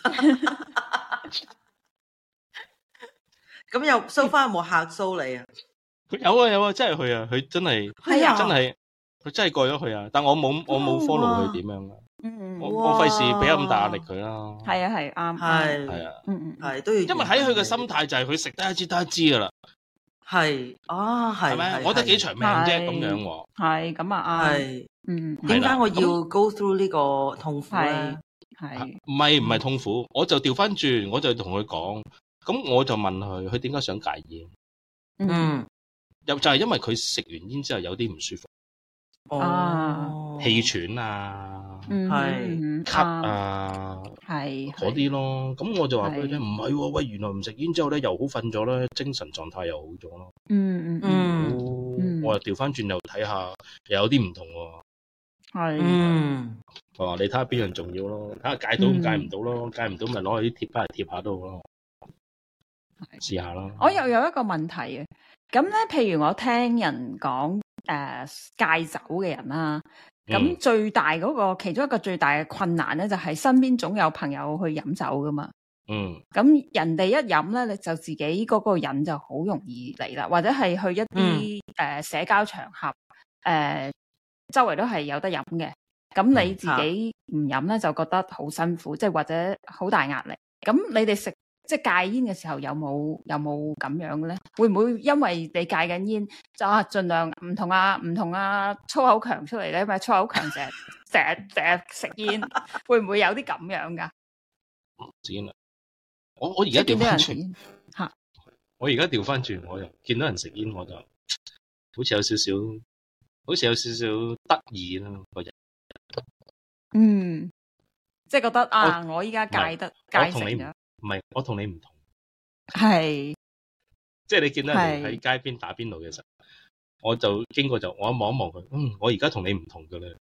咁又收翻有冇客蘇你啊？ 佢有啊有啊，真係去啊，佢真係係啊， 真係佢真係過咗去啊。但我冇我冇 follow 佢點樣啊。 嗯， 我我費事俾咁大壓力佢啦。 係啊係啱， 係係啊， 嗯嗯係都要。 因為喺佢嘅心態就係佢食得一支得一支噶啦。 係啊，係咪？我得幾長命啫，咁樣喎。 係咁啊， 係， 嗯。 點解我要 go through 呢個痛苦咧？ 係唔係唔係痛苦？我就調翻轉，我就同佢講，咁我就問佢，佢點解想戒煙？ 嗯， 又就係因為佢食完煙之後有啲唔舒服， 哦， 氣喘啊， 係咳啊， 係嗰啲咯。咁我就話俾佢聽，唔係喎，喂，原來唔食煙之後咧，又好瞓咗啦，精神狀態又好咗咯。 嗯嗯嗯， 我又調翻轉又睇下，又有啲唔同喎。 係， 嗯， 我話你睇下邊樣重要咯，睇下戒到唔戒唔到咯，戒唔到咪攞啲貼翻嚟貼下都好咯，試下咯。 我又有一個問題啊，咁咧，譬如我聽人講誒戒酒嘅人啦，咁最大嗰個其中一個最大嘅困難咧，就係身邊總有朋友去飲酒噶嘛。 嗯， 咁人哋一飲咧，你就自己嗰個癮就好容易嚟啦，或者係去一啲誒社交場合誒。周圍都係有得飲嘅，咁你自己唔飲咧，就覺得好辛苦，即係或者好大壓力。咁你哋食即係戒煙嘅時候，有冇有冇咁樣嘅咧？會唔會因為你戒緊煙，就啊盡量唔同啊唔同啊粗口強出嚟咧？咪粗口強成日成日成日食煙，會唔會有啲咁樣噶？ 煙啊！我我而家調翻轉吓， 我而家調翻轉，我又見到人食煙，我就好似有少少。好似有少少得意啦，個人。 嗯，即係覺得啊，我依家戒得戒成咗。 唔係，我同你唔同。 係。 即係你見到人哋喺街邊打邊爐嘅時候，我就經過就我一望一望佢，嗯，我而家同你唔同㗎啦。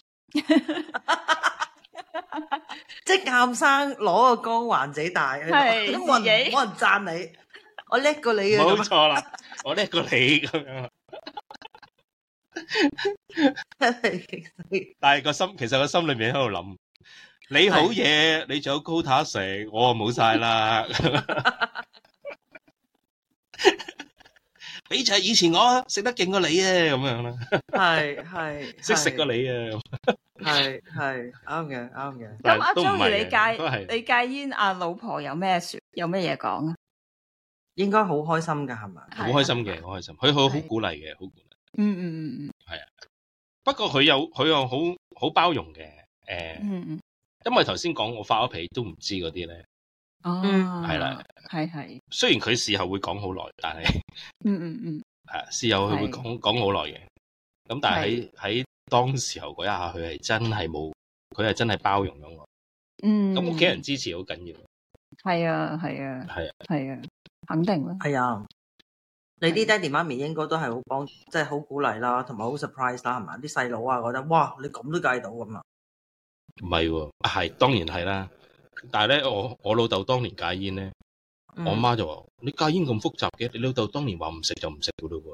即係啱生攞個光環自己大， 係都冇人冇人讚你，我叻過你啊！ 冇錯啦，我叻過你咁樣。但係個心，其實個心裏面喺度諗，你好嘢，你仲有高塔食，我啊冇晒啦。比就係以前我食得勁過你啊，咁樣啦。係係識食過你啊。 係係啱嘅啱嘅。 咁阿 Joey 你戒你戒煙，阿老婆有咩說有咩嘢講啊？應該好開心噶係嘛？ 好開心嘅，好開心。佢好好鼓勵嘅，好鼓勵。 嗯嗯嗯嗯， 係啊。不過佢有佢又好好包容嘅，誒、呃， 嗯嗯， 因為頭先講我發咗脾都唔知嗰啲咧。 哦， 係啦， 係係。 雖然佢事後會講好耐，但係嗯嗯嗯， 係事後佢會講講好耐嘅。咁但係喺喺當時候嗰一下，佢係真係冇，佢係真係包容咗我。嗯。咁屋企人支持好緊要。 係啊係啊係啊係啊，肯定啦。 係啊。你啲爹哋媽咪應該都係好幫，即係好鼓勵啦，同埋好 surprise 啦，係嘛？啲細佬啊覺得，哇，你咁都計到咁啊？ 唔係喎，係當然係啦。但係咧，我我老豆當年戒煙咧，嗯、我媽就話：你戒煙咁複雜嘅，你老豆當年話唔食就唔食噶咯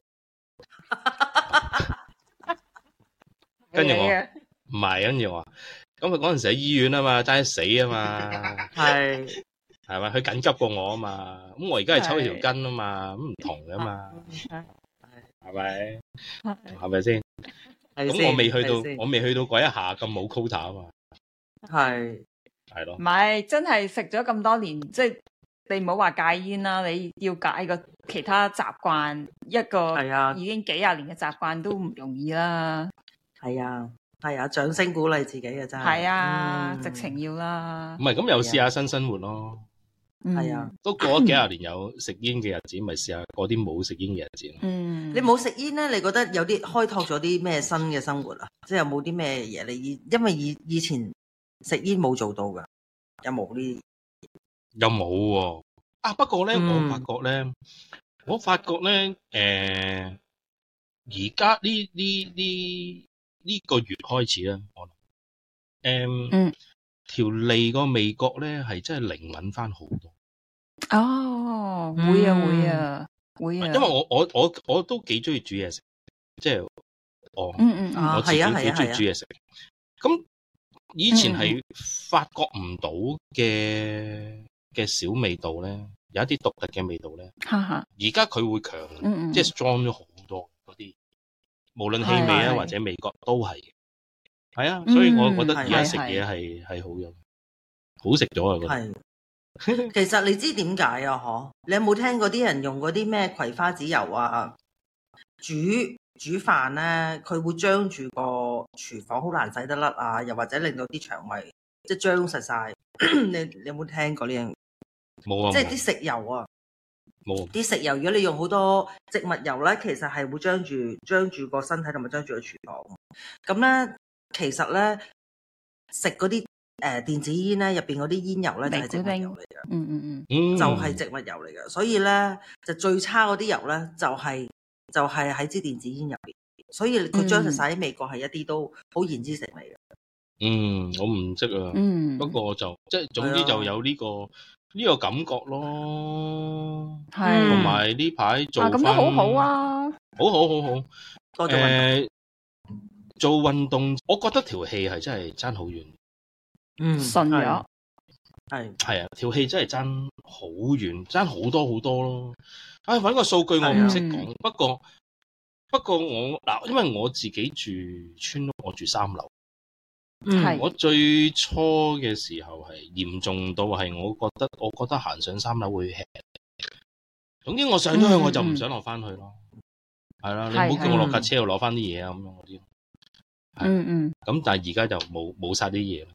喎。跟住我唔係，跟住我話：咁佢嗰陣時喺醫院啊嘛，爭死啊嘛。係。係咪？佢緊急過我啊嘛，咁我而家係抽佢條筋啊嘛，咁唔同噶嘛，係咪？係咪先？咁我未去到，我未去到嗰一下咁冇 quota 啊嘛。係係咯。 唔係真係食咗咁多年，即係你唔好話戒煙啦，你要戒個其他習慣，一個已經幾廿年嘅習慣都唔容易啦。 係啊。係啊，掌聲鼓勵自己嘅真係。 係啊，嗯、直情要啦。 唔係咁又試下新生活咯。 係啊， 都過咗幾廿年有食煙嘅日子，咪試下過啲冇食煙嘅日子。 嗯，你冇食煙咧，你覺得有啲開拓咗啲咩新嘅生活啊？即係有冇啲咩嘢你以，因為以以前食煙冇做到噶，有冇呢？ 有冇喎？啊，不過咧，我發覺咧，我發覺咧，誒，而家呢呢呢呢個月開始咧，我誒，嗯，條脷個味覺咧係真係靈敏翻好多。 哦，會啊會啊會啊， 因為我我我我都幾中意煮嘢食，即係我嗯嗯我自己幾中意煮嘢食。咁以前係發覺唔到嘅嘅小味道咧，有一啲獨特嘅味道咧。而家佢會強，嗯嗯即係 strong 咗好多嗰啲，無論氣味啊或者味覺都係。係啊，所以我覺得而家食嘢係係好飲，好食咗啊！覺得。 其實你知點解啊？嗬，你有冇聽過啲人用嗰啲咩葵花籽油啊煮煮飯咧？佢會將住個廚房好難洗得甩啊，又或者令到啲腸胃即係僵實晒。你你有冇聽過呢樣？ 冇啊！ 即係啲食油啊， 冇啲食油。如果你用好多植物油咧，其實係會將住將住個身體同埋將住個廚房。咁咧，其實咧食嗰啲。誒、呃，電子煙咧入邊嗰啲煙油咧就係植物油嚟嘅，嗯嗯嗯，就係植物油嚟嘅，所以咧就最差嗰啲油咧就係、是、就係喺支電子煙入邊，所以佢將實晒啲味覺係一啲都好言之成理嘅。 嗯，我唔識啊，嗯，不過就即係總之就有呢、這個呢、這個感覺咯，係，同埋呢排做咁都好好啊，好好好好，多做運動、呃、做運動，我覺得條氣係真係爭好遠。 嗯，順咗， 係係啊，條氣真係爭好遠，爭好多好多咯。唉、哎，搵個數據我唔識講，不過不過我嗱，因為我自己住村屋，我住三樓，嗯，我最初嘅時候係嚴重到係，我覺得我覺得行上三樓會吃。總之我上咗去我就唔想落翻去咯，係、嗯、啦，你唔好叫我落架車度攞翻啲嘢啊咁樣嗰啲。嗯嗯，咁但係而家就冇冇晒啲嘢。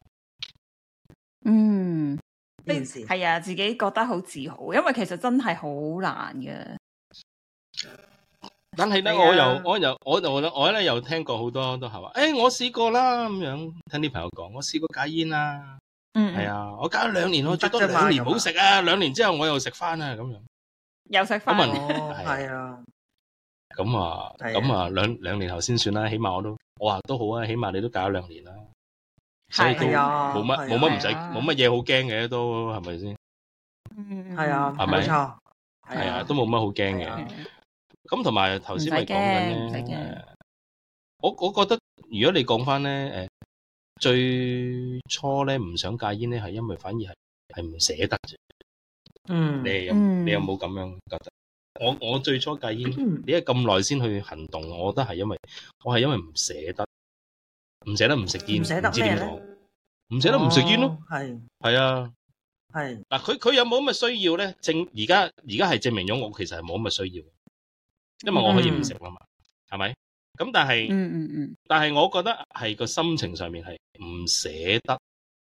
嗯，係啊，自己覺得好自豪，因為其實真係好難嘅。 但係咧，我又我又我就我咧又聽過好多都係話，誒、欸，我試過啦咁樣，聽啲朋友講，我試過戒煙啦，嗯，係啊，我戒咗兩年，我最多兩年唔好食啊，兩年之後我又食翻啊，咁樣又食翻， 係啊， 咁啊，咁啊，兩兩年後先算啦，起碼我都我話都好啊，起碼你都戒咗兩年啦。所以都冇乜冇乜唔使冇乜嘢好驚嘅，都係咪先？ 嗯，係啊， 係咪？ 冇錯， 係啊，都冇乜好驚嘅。咁同埋頭先咪講緊咧，我我覺得如果你講翻咧，誒，最初咧唔想戒煙咧，係因為反而係係唔捨得啫。嗯，你有你有冇咁樣覺得？我我最初戒煙，你係咁耐先去行動，我覺得係因為我係因為唔捨得。唔捨得唔食煙，唔知點講，唔捨得唔食煙咯，係係啊，係嗱，佢佢有冇咁嘅需要咧？證而家而家係證明咗我其實係冇咁嘅需要，因為我可以唔食啦嘛，係、嗯、咪？咁但係，嗯嗯嗯，但係我覺得係個心情上面係唔捨得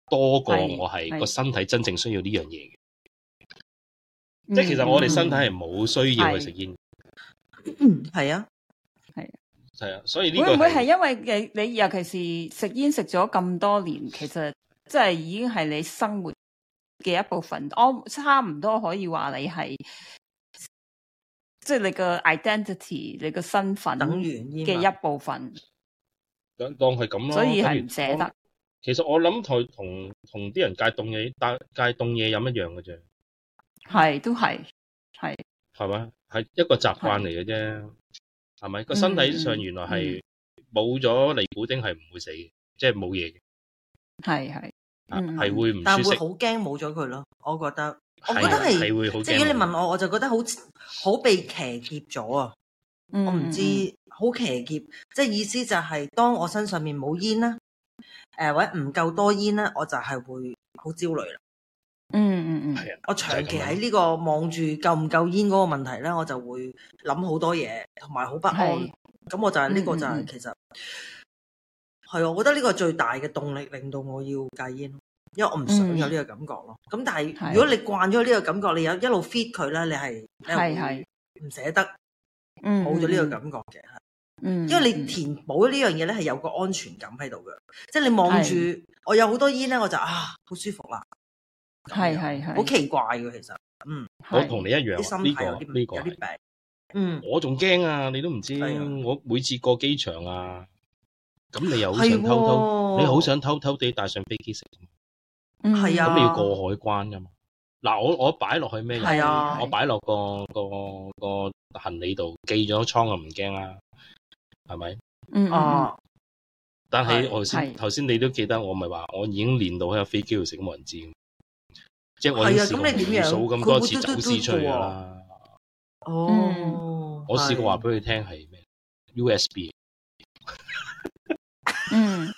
多過我係個身體真正需要呢樣嘢嘅。即係其實我哋身體係冇需要去食煙。 嗯，係啊， 係啊， 係啊，所以呢個會唔會係因為你你尤其是食煙食咗咁多年，其實即係已經係你生活嘅一部分，我差唔多可以話你係即係你個 identity， 你個身份嘅一部分。 當當係咁咯， 所以係唔捨得。 其實我諗同同同啲人戒凍嘢、戒凍嘢飲一樣嘅啫。 係，都係，係。 係咪？係一個習慣嚟嘅啫，係咪？個身體上原來係冇咗尼古丁係唔會死嘅，即係冇嘢嘅。 係係， 係會唔舒適， 但會好驚冇咗佢咯。我覺得，我覺得係， 係會好驚。 即係如果你問我，我就覺得好好被騎劫咗啊！ 嗯、 我唔知好騎劫，即係意思就係當我身上面冇煙啦，誒、呃、或者唔夠多煙啦，我就係會好焦慮啦。 嗯嗯嗯， 係啊， 我長期喺呢個望住夠唔夠煙嗰個問題咧，我就會諗好多嘢，同埋好不安。咁我就係、是、呢、這個就係、是嗯、其實係啊，我覺得呢個最大嘅動力令到我要戒煙，因為我唔想有呢個感覺咯。咁、嗯、但係如果你慣咗呢個感覺，你有一路 feed 佢咧，你係係係唔捨得冇咗呢個感覺嘅， 嗯， 因為你填補呢樣嘢咧係有個安全感喺度嘅，即係你望住我有好多煙咧，我就啊好舒服啦。 係係係， 好奇怪嘅其實，嗯， 我同你一樣， 啲心態有啲呢個有啲病，嗯， 我仲驚啊，你都唔知，我每次過機場啊，咁你又好想偷偷，你好想偷偷地帶上飛機食， 嗯，係啊， 咁你要過海關噶嘛，嗱我我擺落去咩？ 係啊， 我擺落個個個行李度，寄咗倉就唔驚啦，係咪？ 嗯哦， 但係我先頭先你都記得我咪話，我已經練到喺個飛機度食冇人知。即係我已經試過數咁多次走私出去啦。 哦， 我試過話俾佢聽係咩 U S B。 嗯。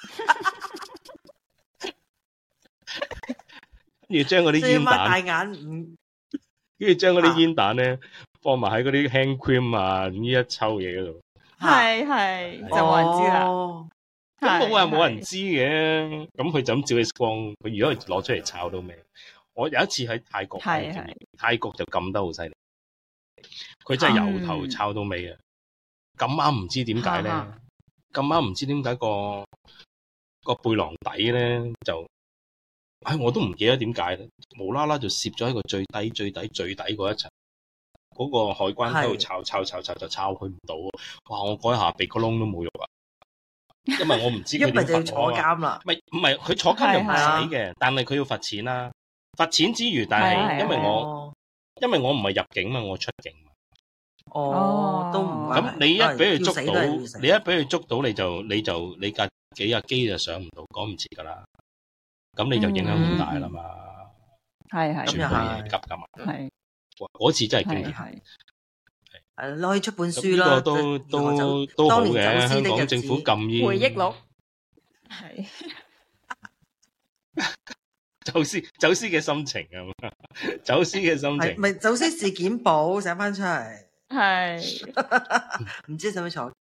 跟住將嗰啲煙彈， 大眼， 跟住將嗰啲煙彈咧放埋喺嗰啲 hand cream 啊呢一抽嘢嗰度。 係係，就冇人知啦。 咁冇話冇人知嘅，咁佢就咁照 X 光，佢如果攞出嚟炒到咩？我有一次喺泰國，係係泰國就撳得好犀利，佢真係由頭抄到尾啊！咁啱唔知點解咧？咁啱唔知點解個個背囊底咧就，唉，我都唔記得點解咧，無啦啦就攝咗喺個最低最底最底嗰一層，嗰、嗰個海關喺度抄抄抄抄就抄佢唔到，哇！我嗰一下鼻哥窿都冇肉啊！因為我唔知佢點罰我啊！一咪就要坐監啦，唔係唔係佢坐監又唔使嘅，但係佢要罰錢啦。罰錢之餘，但係因為我因為我唔係入境嘛，我出境嘛。 哦，都唔咁你一俾佢捉到，你一俾佢捉到，你就你就你架幾日機就上唔到，趕唔切噶啦。咁你就影響好大啦嘛。 係係， 全部嘢急噶嘛。 係嗰次真係經典。 係係攞去出本書啦。 呢個都都都好嘅，香港政府禁煙回憶錄係。 走私走私嘅心情啊，走私嘅心情， 咪走私事件簿寫翻出嚟， 係唔知使唔使坐？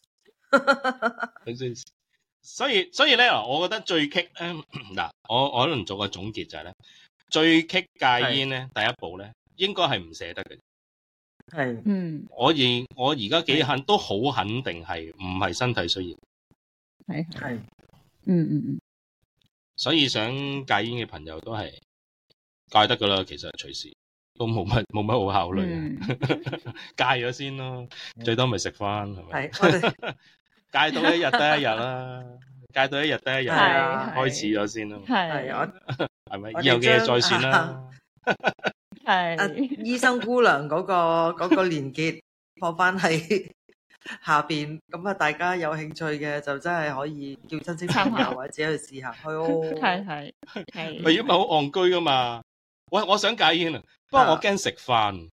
所以所以咧，我覺得最棘咧嗱，我我可能做個總結就係、是、咧，最棘戒煙咧，第一步咧，應該係唔捨得嘅。 係， 嗯， 我而我而家幾肯都好肯定係唔係身體需要， 係係， 嗯嗯嗯。 所以想戒煙嘅朋友都係戒得噶啦，其實隨時都冇乜冇乜好考慮，嗯、戒咗先咯，嗯、最多咪食翻係咪？戒到一日得一日啦，戒到一日得一日，開始咗先咯， 係啊， 係咪？以後嘅嘢再算啦。 係、 啊、醫生姑娘嗰、嗰個嗰、嗰個連結放翻喺下邊，咁啊，大家有興趣嘅就真係可以叫親戚朋友或者自己去試下去哦。 係係係， 咪因為好戇居噶嘛？喂，我想戒煙啊，不過我驚食飯。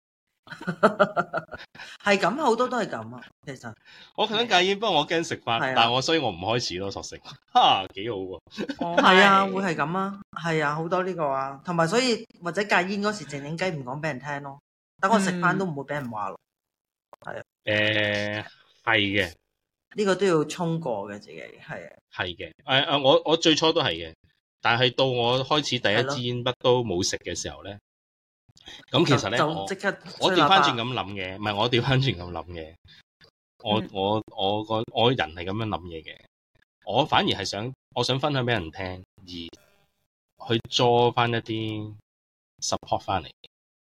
係咁，好多都係咁啊。其實我想戒煙，不過我驚食飯，但係我所以我唔開始咯，索性哈幾好喎。 係啊，會係咁啊，係啊，好多呢個啊，同埋所以或者戒煙嗰時靜靜雞唔講俾人聽咯，等我食飯都唔會俾人話咯。係啊。 誒，係嘅， 呢個都要衝過嘅自己，係啊， 係嘅，誒誒，我我最初都係嘅， 但係到我開始第一支煙乜都冇食嘅時候咧，咁其實咧我我調翻轉咁諗嘅，唔係我調翻轉咁諗嘅，我我我個我人係咁樣諗嘢嘅，我反而係想我想分享俾人聽，而去做翻一啲 support 翻嚟。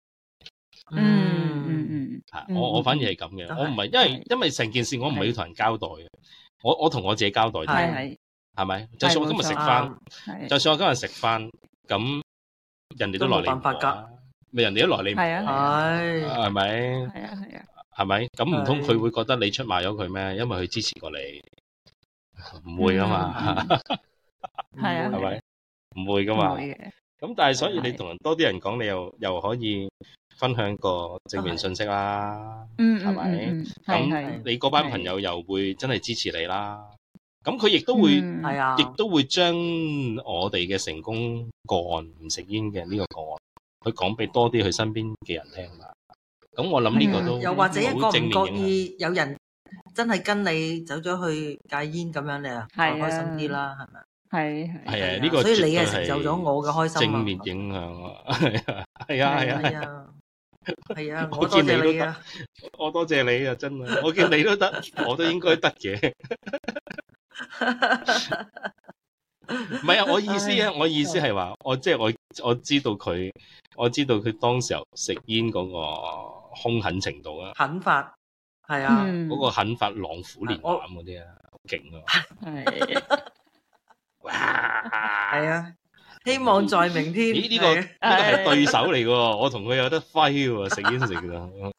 嗯嗯嗯， 我我反而係咁嘅，我唔係因為因為成件事我唔係要同人交代嘅，我我同我自己交代啫，係係咪？就算我今日食翻，就算我今日食翻，咁人哋都來你唔話，咪人哋都來你唔話，係係咪？係啊係啊，係咪？咁唔通佢會覺得你出賣咗佢咩？因為佢支持過你，唔會噶嘛， 係啊， 係咪？唔會噶嘛，咁但係所以你同人多啲人講，你又又可以分享個正面信息啦， 嗯， 係咪？咁你嗰班朋友又會真係支持你啦。咁佢亦都會，亦都會將我哋嘅成功個案，唔食煙嘅呢個個案，去講俾多啲佢身邊嘅人聽嘛。咁我諗呢個都又或者一個唔覺意有人真係跟你走咗去戒煙咁樣，你啊再開心啲啦，係咪？ 係係啊，呢個所以你係成就咗我嘅開心， 正面影響啊，係啊係啊係啊係啊， 我多謝你啊， 我多謝你啊，真係，我見你都得，我都應該得嘅。唔係啊，我意思啊，我意思係話，我即係我我知道佢，我知道佢當時候食煙嗰個兇狠程度啊， 狠法係啊， 嗰個狠法狼虎連環嗰啲啊，好勁啊，係，哇， 係啊，希望在明天。 咦？呢個呢個係對手嚟嘅，我同佢有得揮嘅，食煙食㗎。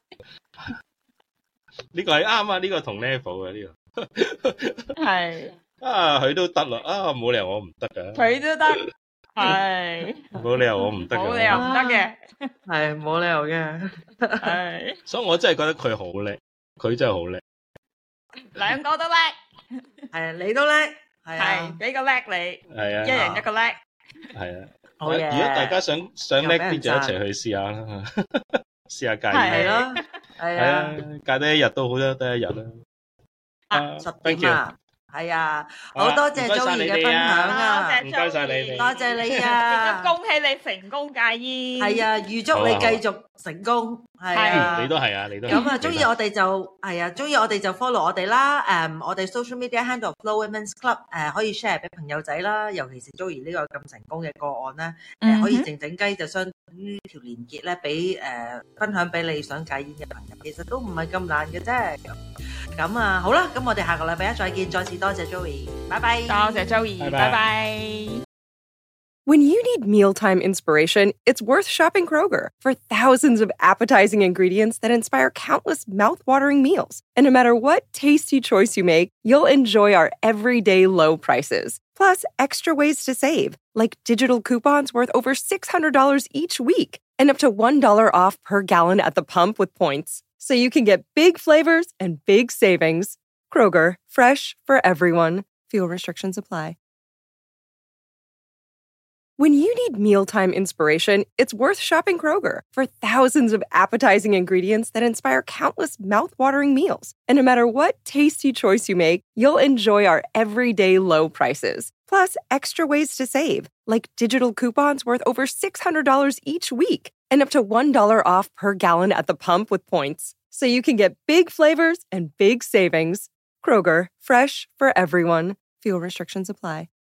呢個係啱啊，呢個同 level 嘅呢個。 係啊，佢都得啦，啊，冇理由我唔得噶， 佢都得，係冇理由我唔得， 冇理由唔得嘅， 係冇理由嘅， 係， 所以我真係覺得佢好叻，佢真係好叻， 兩個都叻， 係你都叻，係俾個叻你， 係啊， 一人一個叻， 係啊，如果大家想想叻啲就一齊去試下啦，試下戒煙，係咯，係啊， 戒得一日都好得得一日啦。 啊，十點啊，係啊，好多謝 Joey 嘅分享啊， 唔該晒你哋， 多謝你啊， 恭喜你成功戒煙， 係啊，預祝你繼續成功，係啊， 你都係啊，你都咁啊，中意我哋就係啊，中意我哋就 follow 我哋啦，誒，我哋 social media handle Flo Women's Club，誒，可以 share 俾朋友仔啦，尤其是 Joey 呢個咁成功嘅個案咧，誒，可以靜靜雞就將呢條連結咧俾誒分享俾你想戒煙嘅朋友，其實都唔係咁難嘅啫。咁啊，好啦，咁我哋下個禮拜一再見，再次多謝 Joey， 拜拜， 多謝 Joey， 拜拜。 When you need mealtime inspiration, it's worth shopping Kroger for thousands of appetizing ingredients that inspire countless mouth-watering meals. And no matter what tasty choice you make, you'll enjoy our everyday low prices. Plus, extra ways to save, like digital coupons worth over six hundred dollars each week and up to one dollar off per gallon at the pump with points. So you can get big flavors and big savings. Kroger, fresh for everyone. Fuel restrictions apply. When you need mealtime inspiration, it's worth shopping Kroger for thousands of appetizing ingredients that inspire countless mouth-watering meals. And no matter what tasty choice you make, you'll enjoy our everyday low prices. Plus, extra ways to save, like digital coupons worth over six hundred dollars each week and up to one dollar off per gallon at the pump with points. So you can get big flavors and big savings. Kroger, fresh for everyone. Fuel restrictions apply.